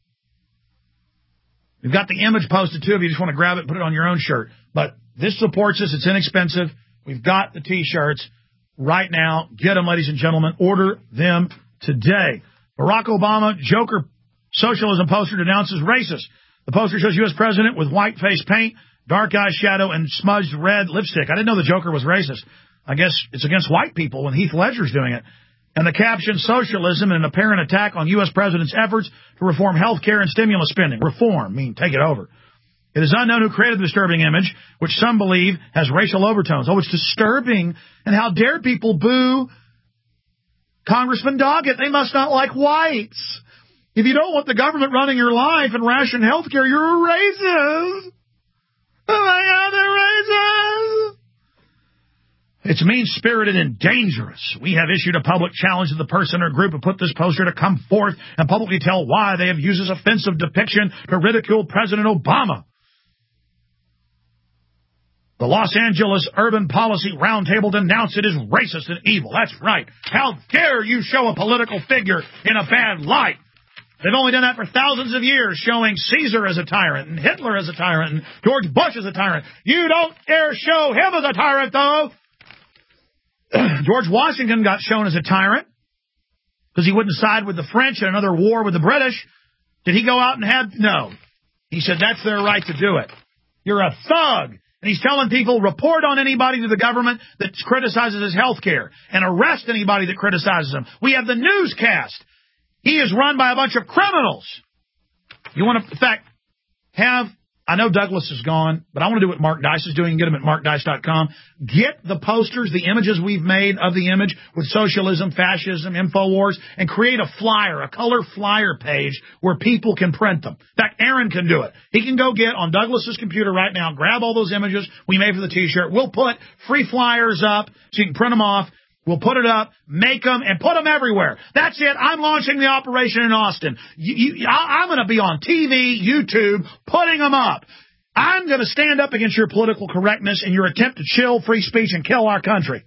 We've got the image posted, too, if you just want to grab it and put it on your own shirt. But this supports us. It's inexpensive. We've got the T-shirts right now. Get them, ladies and gentlemen. Order them today. Barack Obama Joker socialism poster denounces racist. The poster shows U S president with white face paint, dark eyeshadow, and smudged red lipstick. I didn't know the Joker was racist. I guess it's against white people when Heath Ledger's doing it. And the caption, socialism, and an apparent attack on U S president's efforts to reform health care and stimulus spending. Reform, mean take it over. It is unknown who created the disturbing image, which some believe has racial overtones. Oh, it's disturbing. And how dare people boo Congressman Doggett? They must not like whites. If you don't want the government running your life and ration health care, you're a racist. Oh, my God, they're racist. It's mean-spirited and dangerous. We have issued a public challenge to the person or group who put this poster to come forth and publicly tell why they have used this offensive depiction to ridicule President Obama. The Los Angeles Urban Policy Roundtable denounced it as racist and evil. That's right. How dare you show a political figure in a bad light? They've only done that for thousands of years, showing Caesar as a tyrant and Hitler as a tyrant and George Bush as a tyrant. You don't dare show him as a tyrant, though. George Washington got shown as a tyrant because he wouldn't side with the French in another war with the British. Did he go out and have... No. He said that's their right to do it. You're a thug. And he's telling people, report on anybody to the government that criticizes his health care and arrest anybody that criticizes him. We have the newscast. He is run by a bunch of criminals. You want to, in fact, have, I know Douglas is gone, but I want to do what Mark Dice is doing. Get him at mark dice dot com. Get the posters, the images we've made of the image with socialism, fascism, InfoWars, and create a flyer, a color flyer page where people can print them. In fact, Aaron can do it. He can go get on Douglas's computer right now, grab all those images we made for the T-shirt. We'll put free flyers up so you can print them off. We'll put it up, make them, and put them everywhere. That's it. I'm launching the operation in Austin. You, you, I, I'm going to be on T V, YouTube, putting them up. I'm going to stand up against your political correctness and your attempt to chill free speech and kill our country.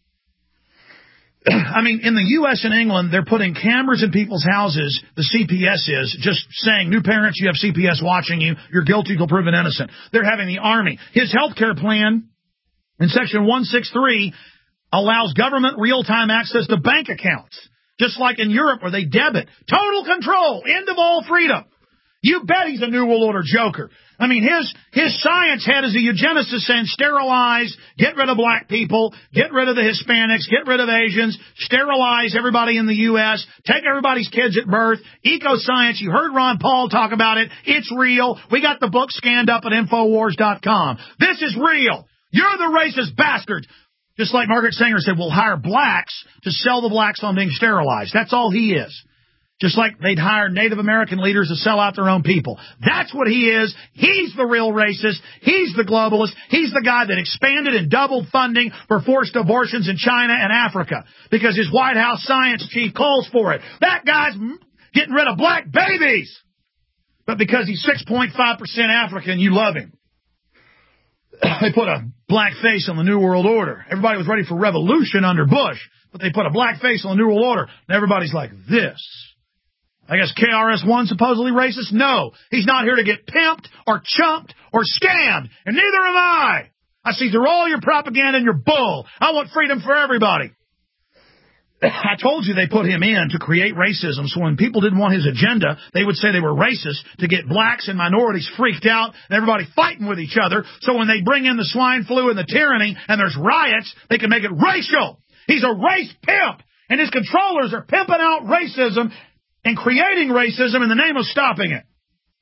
I mean, in the U S and England, they're putting cameras in people's houses, the C P S is, just saying, new parents, you have C P S watching you, you're guilty till proven innocent. They're having the Army. His health care plan in Section one sixty-three allows government real-time access to bank accounts, just like in Europe where they debit. Total control, end of all freedom. You bet he's a New World Order joker. I mean, his his science head is a eugenicist saying sterilize, get rid of black people, get rid of the Hispanics, get rid of Asians, sterilize everybody in the U S, take everybody's kids at birth, eco-science. You heard Ron Paul talk about it. It's real. We got the book scanned up at Infowars dot com. This is real. You're the racist bastards. Just like Margaret Sanger said, we'll hire blacks to sell the blacks on being sterilized. That's all he is. Just like they'd hire Native American leaders to sell out their own people. That's what he is. He's the real racist. He's the globalist. He's the guy that expanded and doubled funding for forced abortions in China and Africa because his White House science chief calls for it. That guy's getting rid of black babies. But because he's six point five percent African, you love him. They put a black face on the New World Order. Everybody was ready for revolution under Bush, but they put a black face on the New World Order, and everybody's like, this. I guess K R S One supposedly racist? No. He's not here to get pimped or chumped or scammed, and neither am I. I see through all your propaganda and your bull. I want freedom for everybody. I told you they put him in to create racism, so when people didn't want his agenda, they would say they were racist to get blacks and minorities freaked out and everybody fighting with each other, so when they bring in the swine flu and the tyranny and there's riots, they can make it racial. He's a race pimp, and his controllers are pimping out racism and creating racism in the name of stopping it.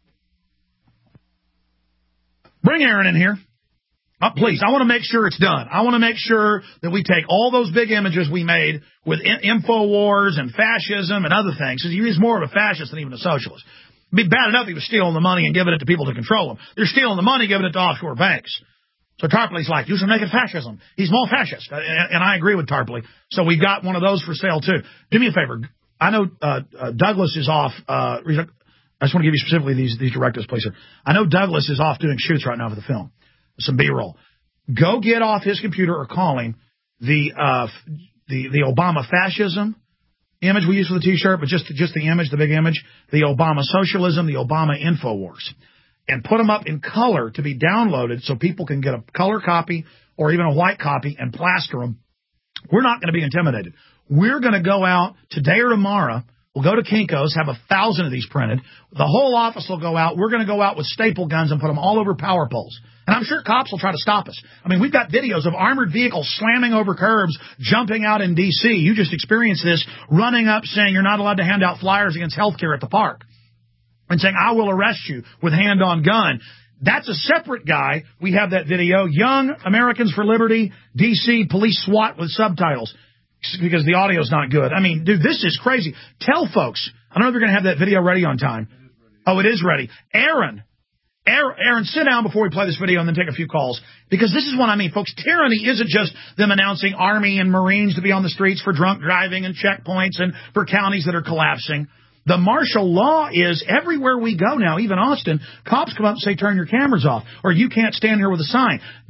Bring Aaron in here. Uh, please, I want to make sure it's done. I want to make sure that we take all those big images we made with in- InfoWars and fascism and other things. He's more of a fascist than even a socialist. It'd be bad enough if he was stealing the money and giving it to people to control them. They're stealing the money, giving it to offshore banks. So Tarpley's like, you should make it fascism. He's more fascist. And, and I agree with Tarpley. So we've got one of those for sale, too. Do me a favor. I know uh, uh, Douglas is off. Uh, I just want to give you specifically these, these directives, please, sir. I know Douglas is off doing shoots right now for the film. Some B-roll. Go get off his computer or call him the uh, the the Obama fascism image we use for the T-shirt, but just just the image, the big image, the Obama socialism, the Obama InfoWars, and put them up in color to be downloaded so people can get a color copy or even a white copy and plaster them. We're not going to be intimidated. We're going to go out today or tomorrow. We'll go to Kinko's, have a thousand of these printed. The whole office will go out. We're going to go out with staple guns and put them all over power poles. And I'm sure cops will try to stop us. I mean, we've got videos of armored vehicles slamming over curbs, jumping out in D C You just experienced this, running up saying you're not allowed to hand out flyers against health care at the park. And saying, I will arrest you with hand on gun. That's a separate guy. We have that video. Young Americans for Liberty, D C Police SWAT with subtitles. Because the audio's not good. I mean, dude, this is crazy. Tell folks. I don't know if you're going to have that video ready on time. Oh, it is ready. Aaron. Aaron, Aaron, sit down before we play this video and then take a few calls. Because this is what I mean, folks. Tyranny isn't just them announcing Army and Marines to be on the streets for drunk driving and checkpoints and for counties that are collapsing. The martial law is everywhere we go now, even Austin, cops come up and say, turn your cameras off, or you can't stand here with a sign.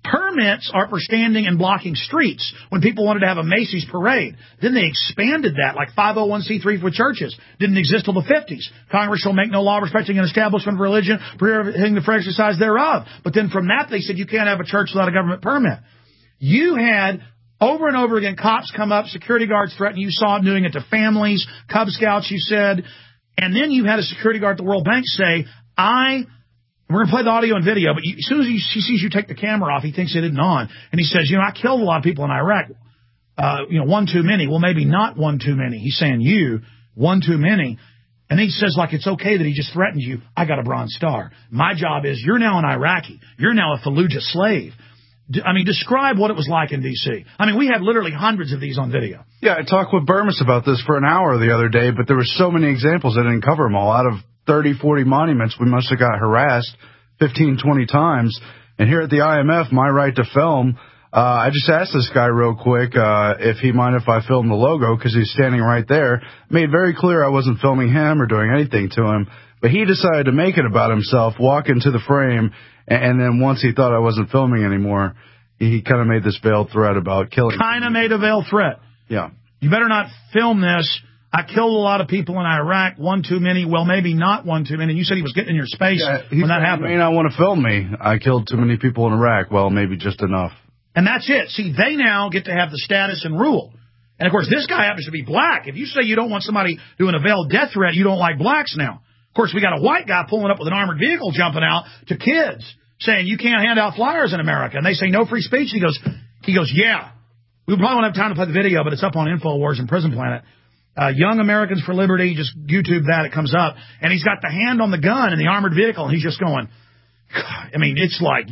Permits are for standing and blocking streets when people wanted to have a Macy's parade. Then they expanded that, like five oh one c three for churches. Didn't exist till the fifties. Congress shall make no law respecting an establishment of religion, prohibiting the free exercise thereof. But then from that, they said you can't have a church without a government permit. You had, over and over again, cops come up, security guards threaten. You saw them doing it to families, Cub Scouts, you said. And then you had a security guard at the World Bank say, I... We're going to play the audio and video, but you, as soon as he, he sees you take the camera off, he thinks it isn't on. And he says, you know, I killed a lot of people in Iraq. Uh, you know, one too many. Well, maybe not one too many. He's saying you, one too many. And he says, like, it's okay that he just threatened you. I got a Bronze Star. My job is you're now an Iraqi. You're now a Fallujah slave. D- I mean, describe what it was like in D C. I mean, we had literally hundreds of these on video. Yeah, I talked with Burmis about this for an hour the other day, but there were so many examples I didn't cover them all. Out of thirty, forty monuments, we must have got harassed fifteen, twenty times. And here at the I M F, my right to film, uh, I just asked this guy real quick uh, if he mind if I film the logo, because he's standing right there. Made very clear I wasn't filming him or doing anything to him. But he decided to make it about himself, walk into the frame, and, and then once he thought I wasn't filming anymore, he, he kind of made this veiled threat about killing. Kind of made a veiled threat. Yeah. You better not film this. I killed a lot of people in Iraq, one too many. Well, maybe not one too many. You said he was getting in your space yeah, when that happened. You may not want to film me. I killed too many people in Iraq. Well, maybe just enough. And that's it. See, they now get to have the status and rule. And, of course, this guy happens to be black. If you say you don't want somebody doing a veiled death threat, you don't like blacks now. Of course, we got a white guy pulling up with an armored vehicle jumping out to kids saying you can't hand out flyers in America. And they say no free speech. He goes, he goes, yeah. We probably won't have time to play the video, but it's up on InfoWars and Prison Planet. Uh, Young Americans for Liberty, just YouTube that, it comes up. And he's got the hand on the gun in the armored vehicle, and he's just going, God, I mean, it's like,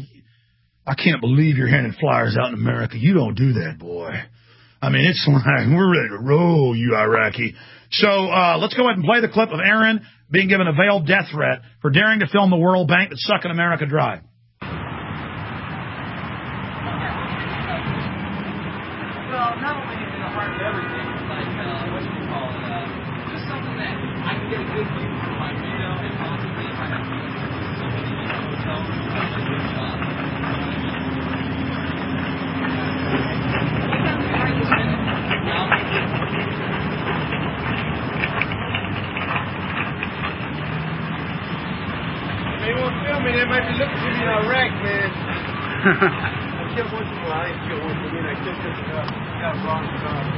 I can't believe you're handing flyers out in America. You don't do that, boy. I mean, it's like, we're ready to roll, you Iraqi. So uh, let's go ahead and play the clip of Aaron being given a veiled death threat for daring to film the World Bank that's sucking America dry. Well, not only is it a heart of everything, like, uh, what do you call it, uh, just something that I can get a good view from my window and possibly if I have to so many in a hotel room, that's a good shot. They won't film me, they might be looking for me in Iraq, man. I killed one too, well, I didn't kill one too many, I killed just enough. I got a Bronze Star.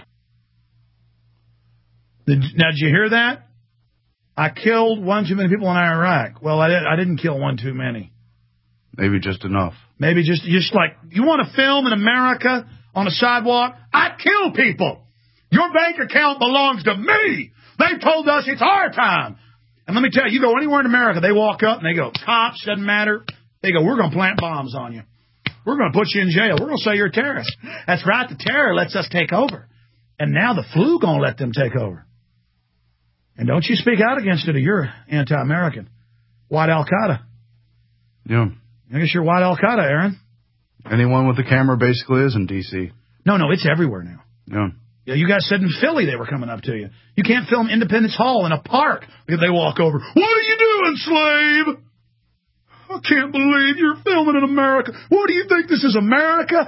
Did, now, did you hear that? I killed one too many people in Iraq. Well, I, did, I didn't kill one too many. Maybe just enough. Maybe just, just like, you want to film in America on a sidewalk? I kill people. Your bank account belongs to me. They told us it's our time. And let me tell you, you go anywhere in America, they walk up and they go, cops, doesn't matter. They go, we're going to plant bombs on you. We're going to put you in jail. We're going to say you're a terrorist. That's right. The terror lets us take over. And now the flu going to let them take over. And don't you speak out against it or you're anti-American. White Al-Qaeda. Yeah. I guess you're white Al-Qaeda, Aaron. Anyone with a camera basically is in D C. No, no, it's everywhere now. Yeah. Yeah, you guys said in Philly they were coming up to you. You can't film Independence Hall in a park if they walk over. What are you doing, slave? I can't believe you're filming in America. What do you think this is, America?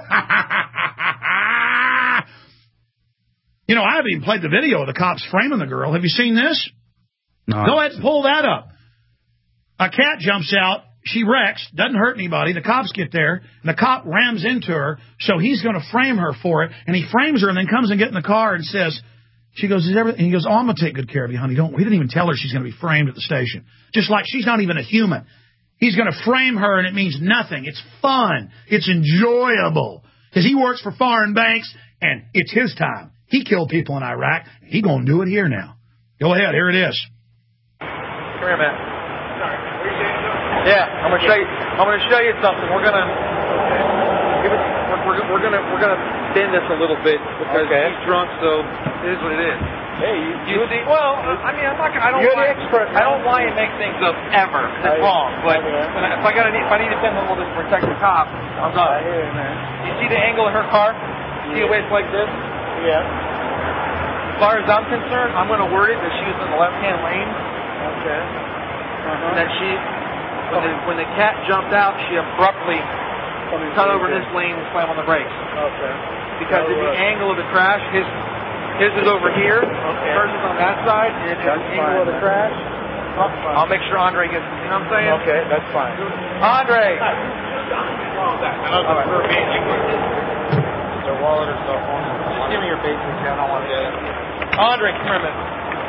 You know, I haven't even played the video of the cops framing the girl. Have you seen this? No. Go ahead and pull that up. A cat jumps out. She wrecks, doesn't hurt anybody. The cops get there, and the cop rams into her, so he's going to frame her for it. And he frames her and then comes and gets in the car and says, she goes, is everything? And he goes, oh, I'm going to take good care of you, honey. Don't. He didn't even tell her she's going to be framed at the station. Just like she's not even a human. He's going to frame her, and it means nothing. It's fun. It's enjoyable. Because he works for foreign banks, and it's his time. He killed people in Iraq. He's going to do it here now. Go ahead. Here it is. Come here, man. Yeah, I'm gonna show you. I'm gonna show you something. We're gonna give it. We're, we're, we're gonna we're gonna bend this a little bit because okay. He's drunk. So it is what it is. Hey, you. you see, well, I mean, I'm not. I don't. You're lie, the expert. I don't lie and make things up ever. That's wrong. But when I, if I gotta, if I need to bend a little bit to protect the cop, I'm done. I hear you, man. You see the angle of her car? You see a waist like this? Yeah. As far as I'm concerned, I'm gonna word it that she was in the left-hand lane. Okay. Uh-huh. And that she. When the, when the cat jumped out, she abruptly cut over this lane and slam on the brakes. Okay. Because of the angle of the crash, his his is over here, Okay. hers is on that side, and it's the That's angle fine, of the man. crash. That's fine. I'll make sure Andre gets, you know what I'm saying? Okay, that's fine. Andre! Another for basic. Their wallet or cell phone. Just give me your basics, I don't want to get it. Andre, come here a minute.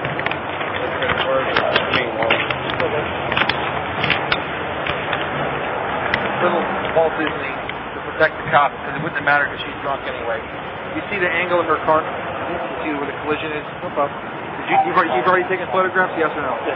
Little Walt Disney to protect the cop, because it wouldn't matter because she's drunk anyway. You see the angle of her car? You see where the collision is? Did you, you've, already, you've already taken photographs, yes or no? Yes.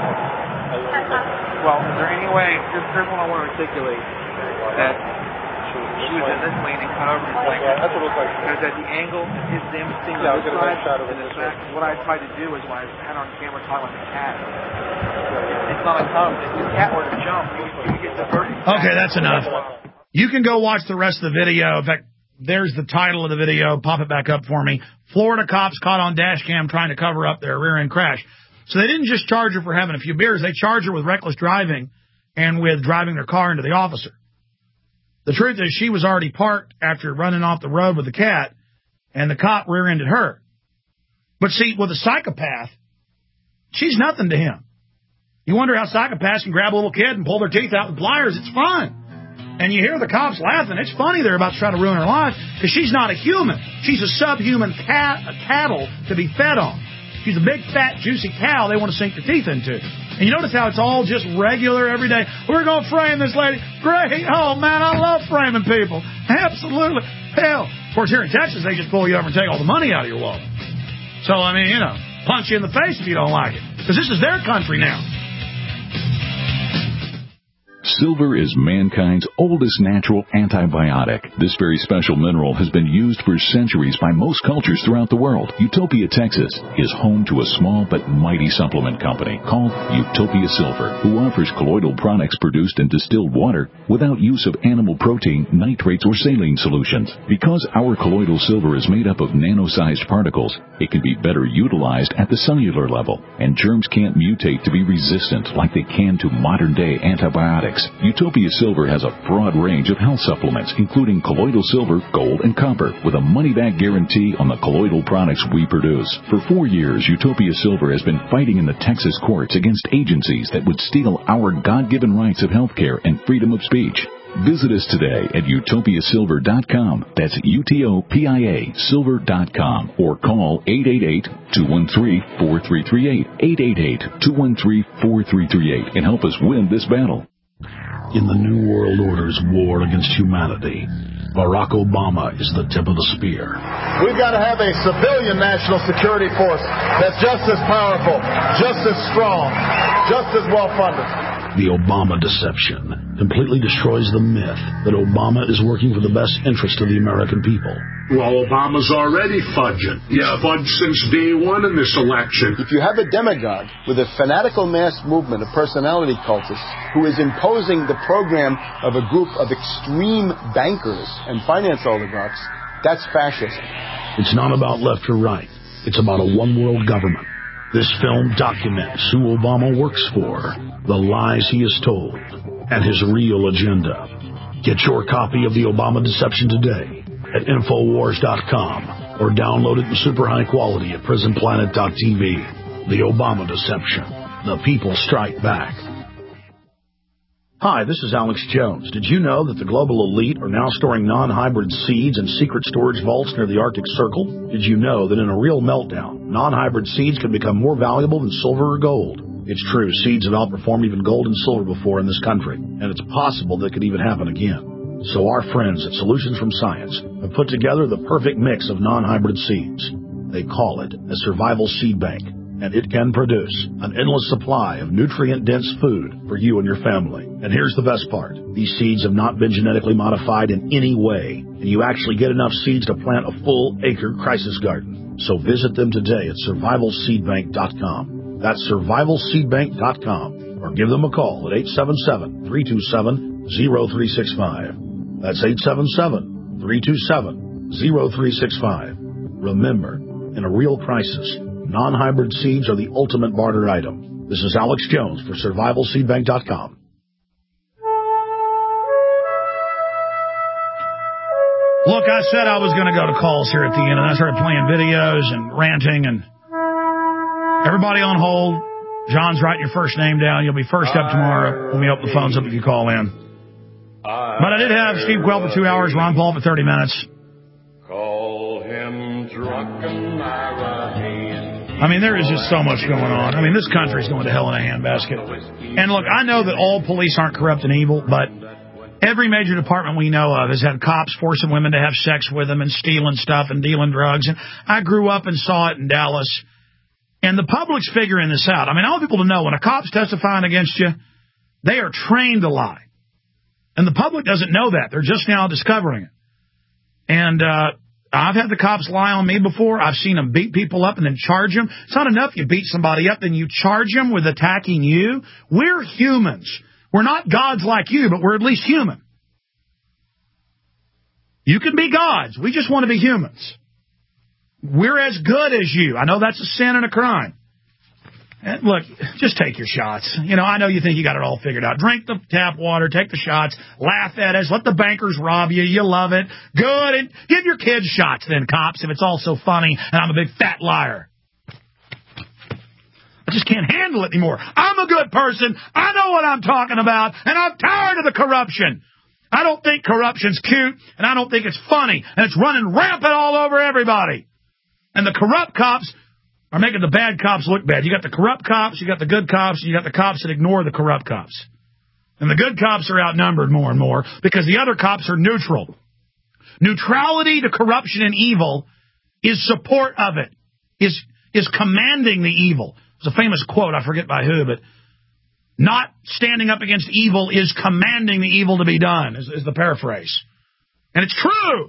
Well, is there any way, here's, here's what I want to articulate, that she was in this lane and cut over this lane. Yeah, that's what it looks like. Because at the angle, his damn thing Yeah, on I'll this get a side, nice shot of it and the this fact, way. what I tried to do is when I had on camera talking about the cat, it's not a come. If the cat were to jump, you would get the verdict. Okay, that's enough. You can go watch the rest of the video. In fact, there's the title of the video. Pop it back up for me. Florida cops caught on dash cam trying to cover up their rear-end crash. So they didn't just charge her for having a few beers. They charged her with reckless driving and with driving their car into the officer. The truth is she was already parked after running off the road with the cat, and the cop rear-ended her. But see, with a psychopath, she's nothing to him. You wonder how psychopaths can grab a little kid and pull their teeth out with pliers. It's fun. And you hear the cops laughing. It's funny they're about to try to ruin her life because she's not a human. She's a subhuman cat, a cattle to be fed on. She's a big, fat, juicy cow they want to sink their teeth into. And you notice how it's all just regular every day. We're going to frame this lady. Great. Oh, man, I love framing people. Absolutely. Hell, of course, here in Texas, they just pull you over and take all the money out of your wallet. So, I mean, you know, punch you in the face if you don't like it. Because this is their country now. Silver is mankind's oldest natural antibiotic. This very special mineral has been used for centuries by most cultures throughout the world. Utopia, Texas is home to a small but mighty supplement company called Utopia Silver, who offers colloidal products produced in distilled water without use of animal protein, nitrates, or saline solutions. Because our colloidal silver is made up of nano-sized particles, it can be better utilized at the cellular level, and germs can't mutate to be resistant like they can to modern-day antibiotics. Utopia Silver has a broad range of health supplements, including colloidal silver, gold, and copper, with a money-back guarantee on the colloidal products we produce. For four years, Utopia Silver has been fighting in the Texas courts against agencies that would steal our God-given rights of health care and freedom of speech. Visit us today at utopia silver dot com. That's U T O P I A silver dot com. Or call eight eight eight, two one three, four three three eight, eight eight eight, two one three, four three three eight, and help us win this battle. In the New World Order's war against humanity, Barack Obama is the tip of the spear. We've got to have a civilian national security force that's just as powerful, just as strong, just as well-funded. The Obama deception completely destroys the myth that Obama is working for the best interest of the American people. Well, Obama's already fudging. He's fudged since day one in this election. If you have a demagogue with a fanatical mass movement of personality cultists who is imposing the program of a group of extreme bankers and finance oligarchs, that's fascism. It's not about left or right. It's about a one-world government. This film documents who Obama works for, the lies he has told, and his real agenda. Get your copy of The Obama Deception today at Infowars dot com or download it in super high quality at Prison Planet dot T V. The Obama Deception. The people strike back. Hi, this is Alex Jones. Did you know that the global elite are now storing non-hybrid seeds in secret storage vaults near the Arctic Circle? Did you know that in a real meltdown, non-hybrid seeds can become more valuable than silver or gold? It's true, seeds have outperformed even gold and silver before in this country, and it's possible that could even happen again. So our friends at Solutions from Science have put together the perfect mix of non-hybrid seeds. They call it a survival seed bank, and it can produce an endless supply of nutrient-dense food for you and your family. And here's the best part. These seeds have not been genetically modified in any way, and you actually get enough seeds to plant a full-acre crisis garden. So visit them today at survival seed bank dot com. That's survival seed bank dot com, or give them a call at eight seven seven, three two seven, zero three six five. That's eight seven seven, three two seven, zero three six five. Remember, in a real crisis, non-hybrid seeds are the ultimate barter item. This is Alex Jones for survival seed bank dot com. survival seed bank dot com. That's survival seed bank dot com. or call eight eight eight, two one three, four three three eight, eight eight eight, two one three, four three three eight. And help us win this battle. In a real crisis, non-hybrid seeds are the ultimate barter item. This is Alex Jones for Survival Seed Bank dot com. Look, I said I was going to go to calls here at the end, and I started playing videos and ranting, and everybody on hold. John's writing your first name down. You'll be first up tomorrow when we open the phones up if you call in. But I did have Steve Quayle for two hours, Ron Paul for thirty minutes. Call him drunken Ira. I mean, there is just so much going on. I mean, this country's going to hell in a handbasket. And look, I know that all police aren't corrupt and evil, but every major department we know of has had cops forcing women to have sex with them and stealing stuff and dealing drugs. And I grew up and saw it in Dallas. And the public's figuring this out. I mean, I want people to know when a cop's testifying against you, they are trained to lie. And the public doesn't know that. They're just now discovering it. And uh, I've had the cops lie on me before. I've seen them beat people up and then charge them. It's not enough you beat somebody up, then you charge them with attacking you. We're humans. We're not gods like you, but we're at least human. You can be gods. We just want to be humans. We're as good as you. I know that's a sin and a crime. And look, just take your shots. You know, I know you think you got it all figured out. Drink the tap water, take the shots, laugh at us, let the bankers rob you. You love it. Good. And give your kids shots then, cops, if it's all so funny and I'm a big fat liar. I just can't handle it anymore. I'm a good person. I know what I'm talking about, and I'm tired of the corruption. I don't think corruption's cute, and I don't think it's funny, and it's running rampant all over everybody. And the corrupt cops are making the bad cops look bad. You got the corrupt cops, you got the good cops, you got the cops that ignore the corrupt cops. And the good cops are outnumbered more and more because the other cops are neutral. Neutrality to corruption and evil is support of it, is, is commanding the evil. It's a famous quote, I forget by who, but not standing up against evil is commanding the evil to be done, is, is the paraphrase. And it's true.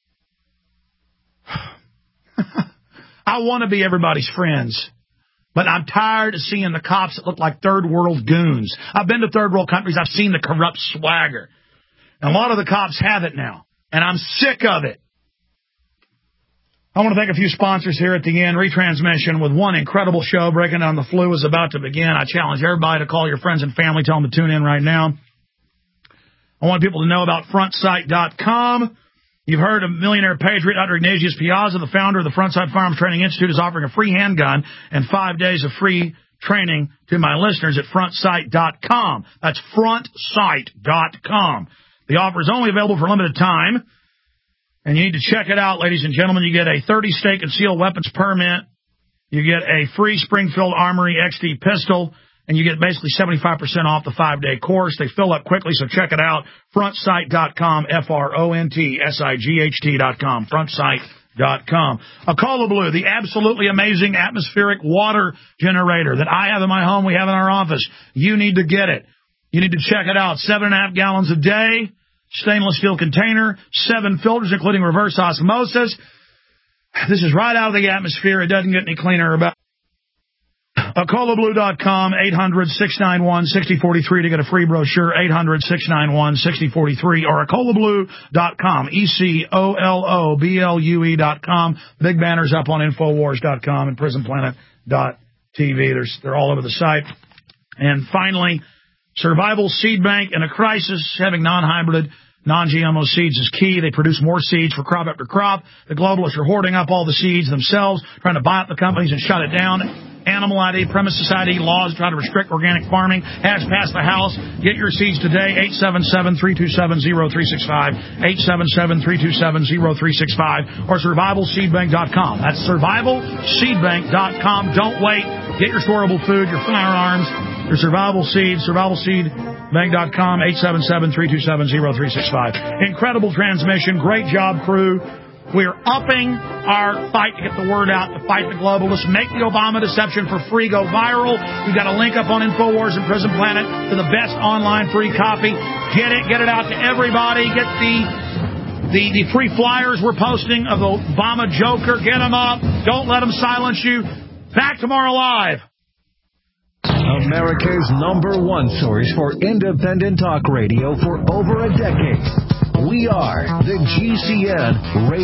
I want to be everybody's friends, but I'm tired of seeing the cops that look like third world goons. I've been to third world countries. I've seen the corrupt swagger. And a lot of the cops have it now, and I'm sick of it. I want to thank a few sponsors here at the end. Retransmission with one incredible show breaking down the flu is about to begin. I challenge everybody to call your friends and family, tell them to tune in right now. I want people to know about front sight dot com. You've heard of millionaire patriot Doctor Ignatius Piazza, the founder of the Frontsight Firearms Training Institute, is offering a free handgun and five days of free training to my listeners at front sight dot com. That's front sight dot com. The offer is only available for a limited time, and you need to check it out, ladies and gentlemen. You get a thirty state concealed weapons permit. You get a free Springfield Armory X D pistol, and you get basically seventy-five percent off the five-day course. They fill up quickly, so check it out. front sight dot com, F R O N T S I G H T dot com, front sight dot com. Acola Blue, the absolutely amazing atmospheric water generator that I have in my home, we have in our office. You need to get it. You need to check it out. Seven and a half gallons a day, stainless steel container, seven filters, including reverse osmosis. This is right out of the atmosphere. It doesn't get any cleaner about Acola Blue dot com, eight hundred, six nine one, six zero four three to get a free brochure, eight hundred, six nine one, six zero four three, or Acola Blue dot com, E C O L O B L U E dot com. Big banners up on Infowars dot com and Prison Planet dot T V. There's, they're all over the site. And finally, Survival Seed Bank in a crisis, having non-hybrid, non-G M O seeds is key. They produce more seeds for crop after crop. The globalists are hoarding up all the seeds themselves, trying to buy up the companies and shut it down. Animal I D, Premise Society laws try to restrict organic farming has passed the House. Get your seeds today, eight seven seven, three two seven, zero three six five, eight seven seven, three two seven, zero three six five, or survival seed bank dot com. That's survival seed bank dot com. Don't wait. Get your storable food, your firearms, your survival seeds, survival seed bank dot com, eight seven seven, three two seven, zero three six five. Incredible transmission. Great job, crew. We're upping our fight to get the word out, to fight the globalists, make the Obama deception for free go viral. We've got a link up on Infowars and Prison Planet to the best online free copy. Get it, get it out to everybody. Get the the, the free flyers we're posting of the Obama Joker. Get them up. Don't let them silence you. Back tomorrow live. America's number one source for independent talk radio for over a decade. We are the G C N Radio.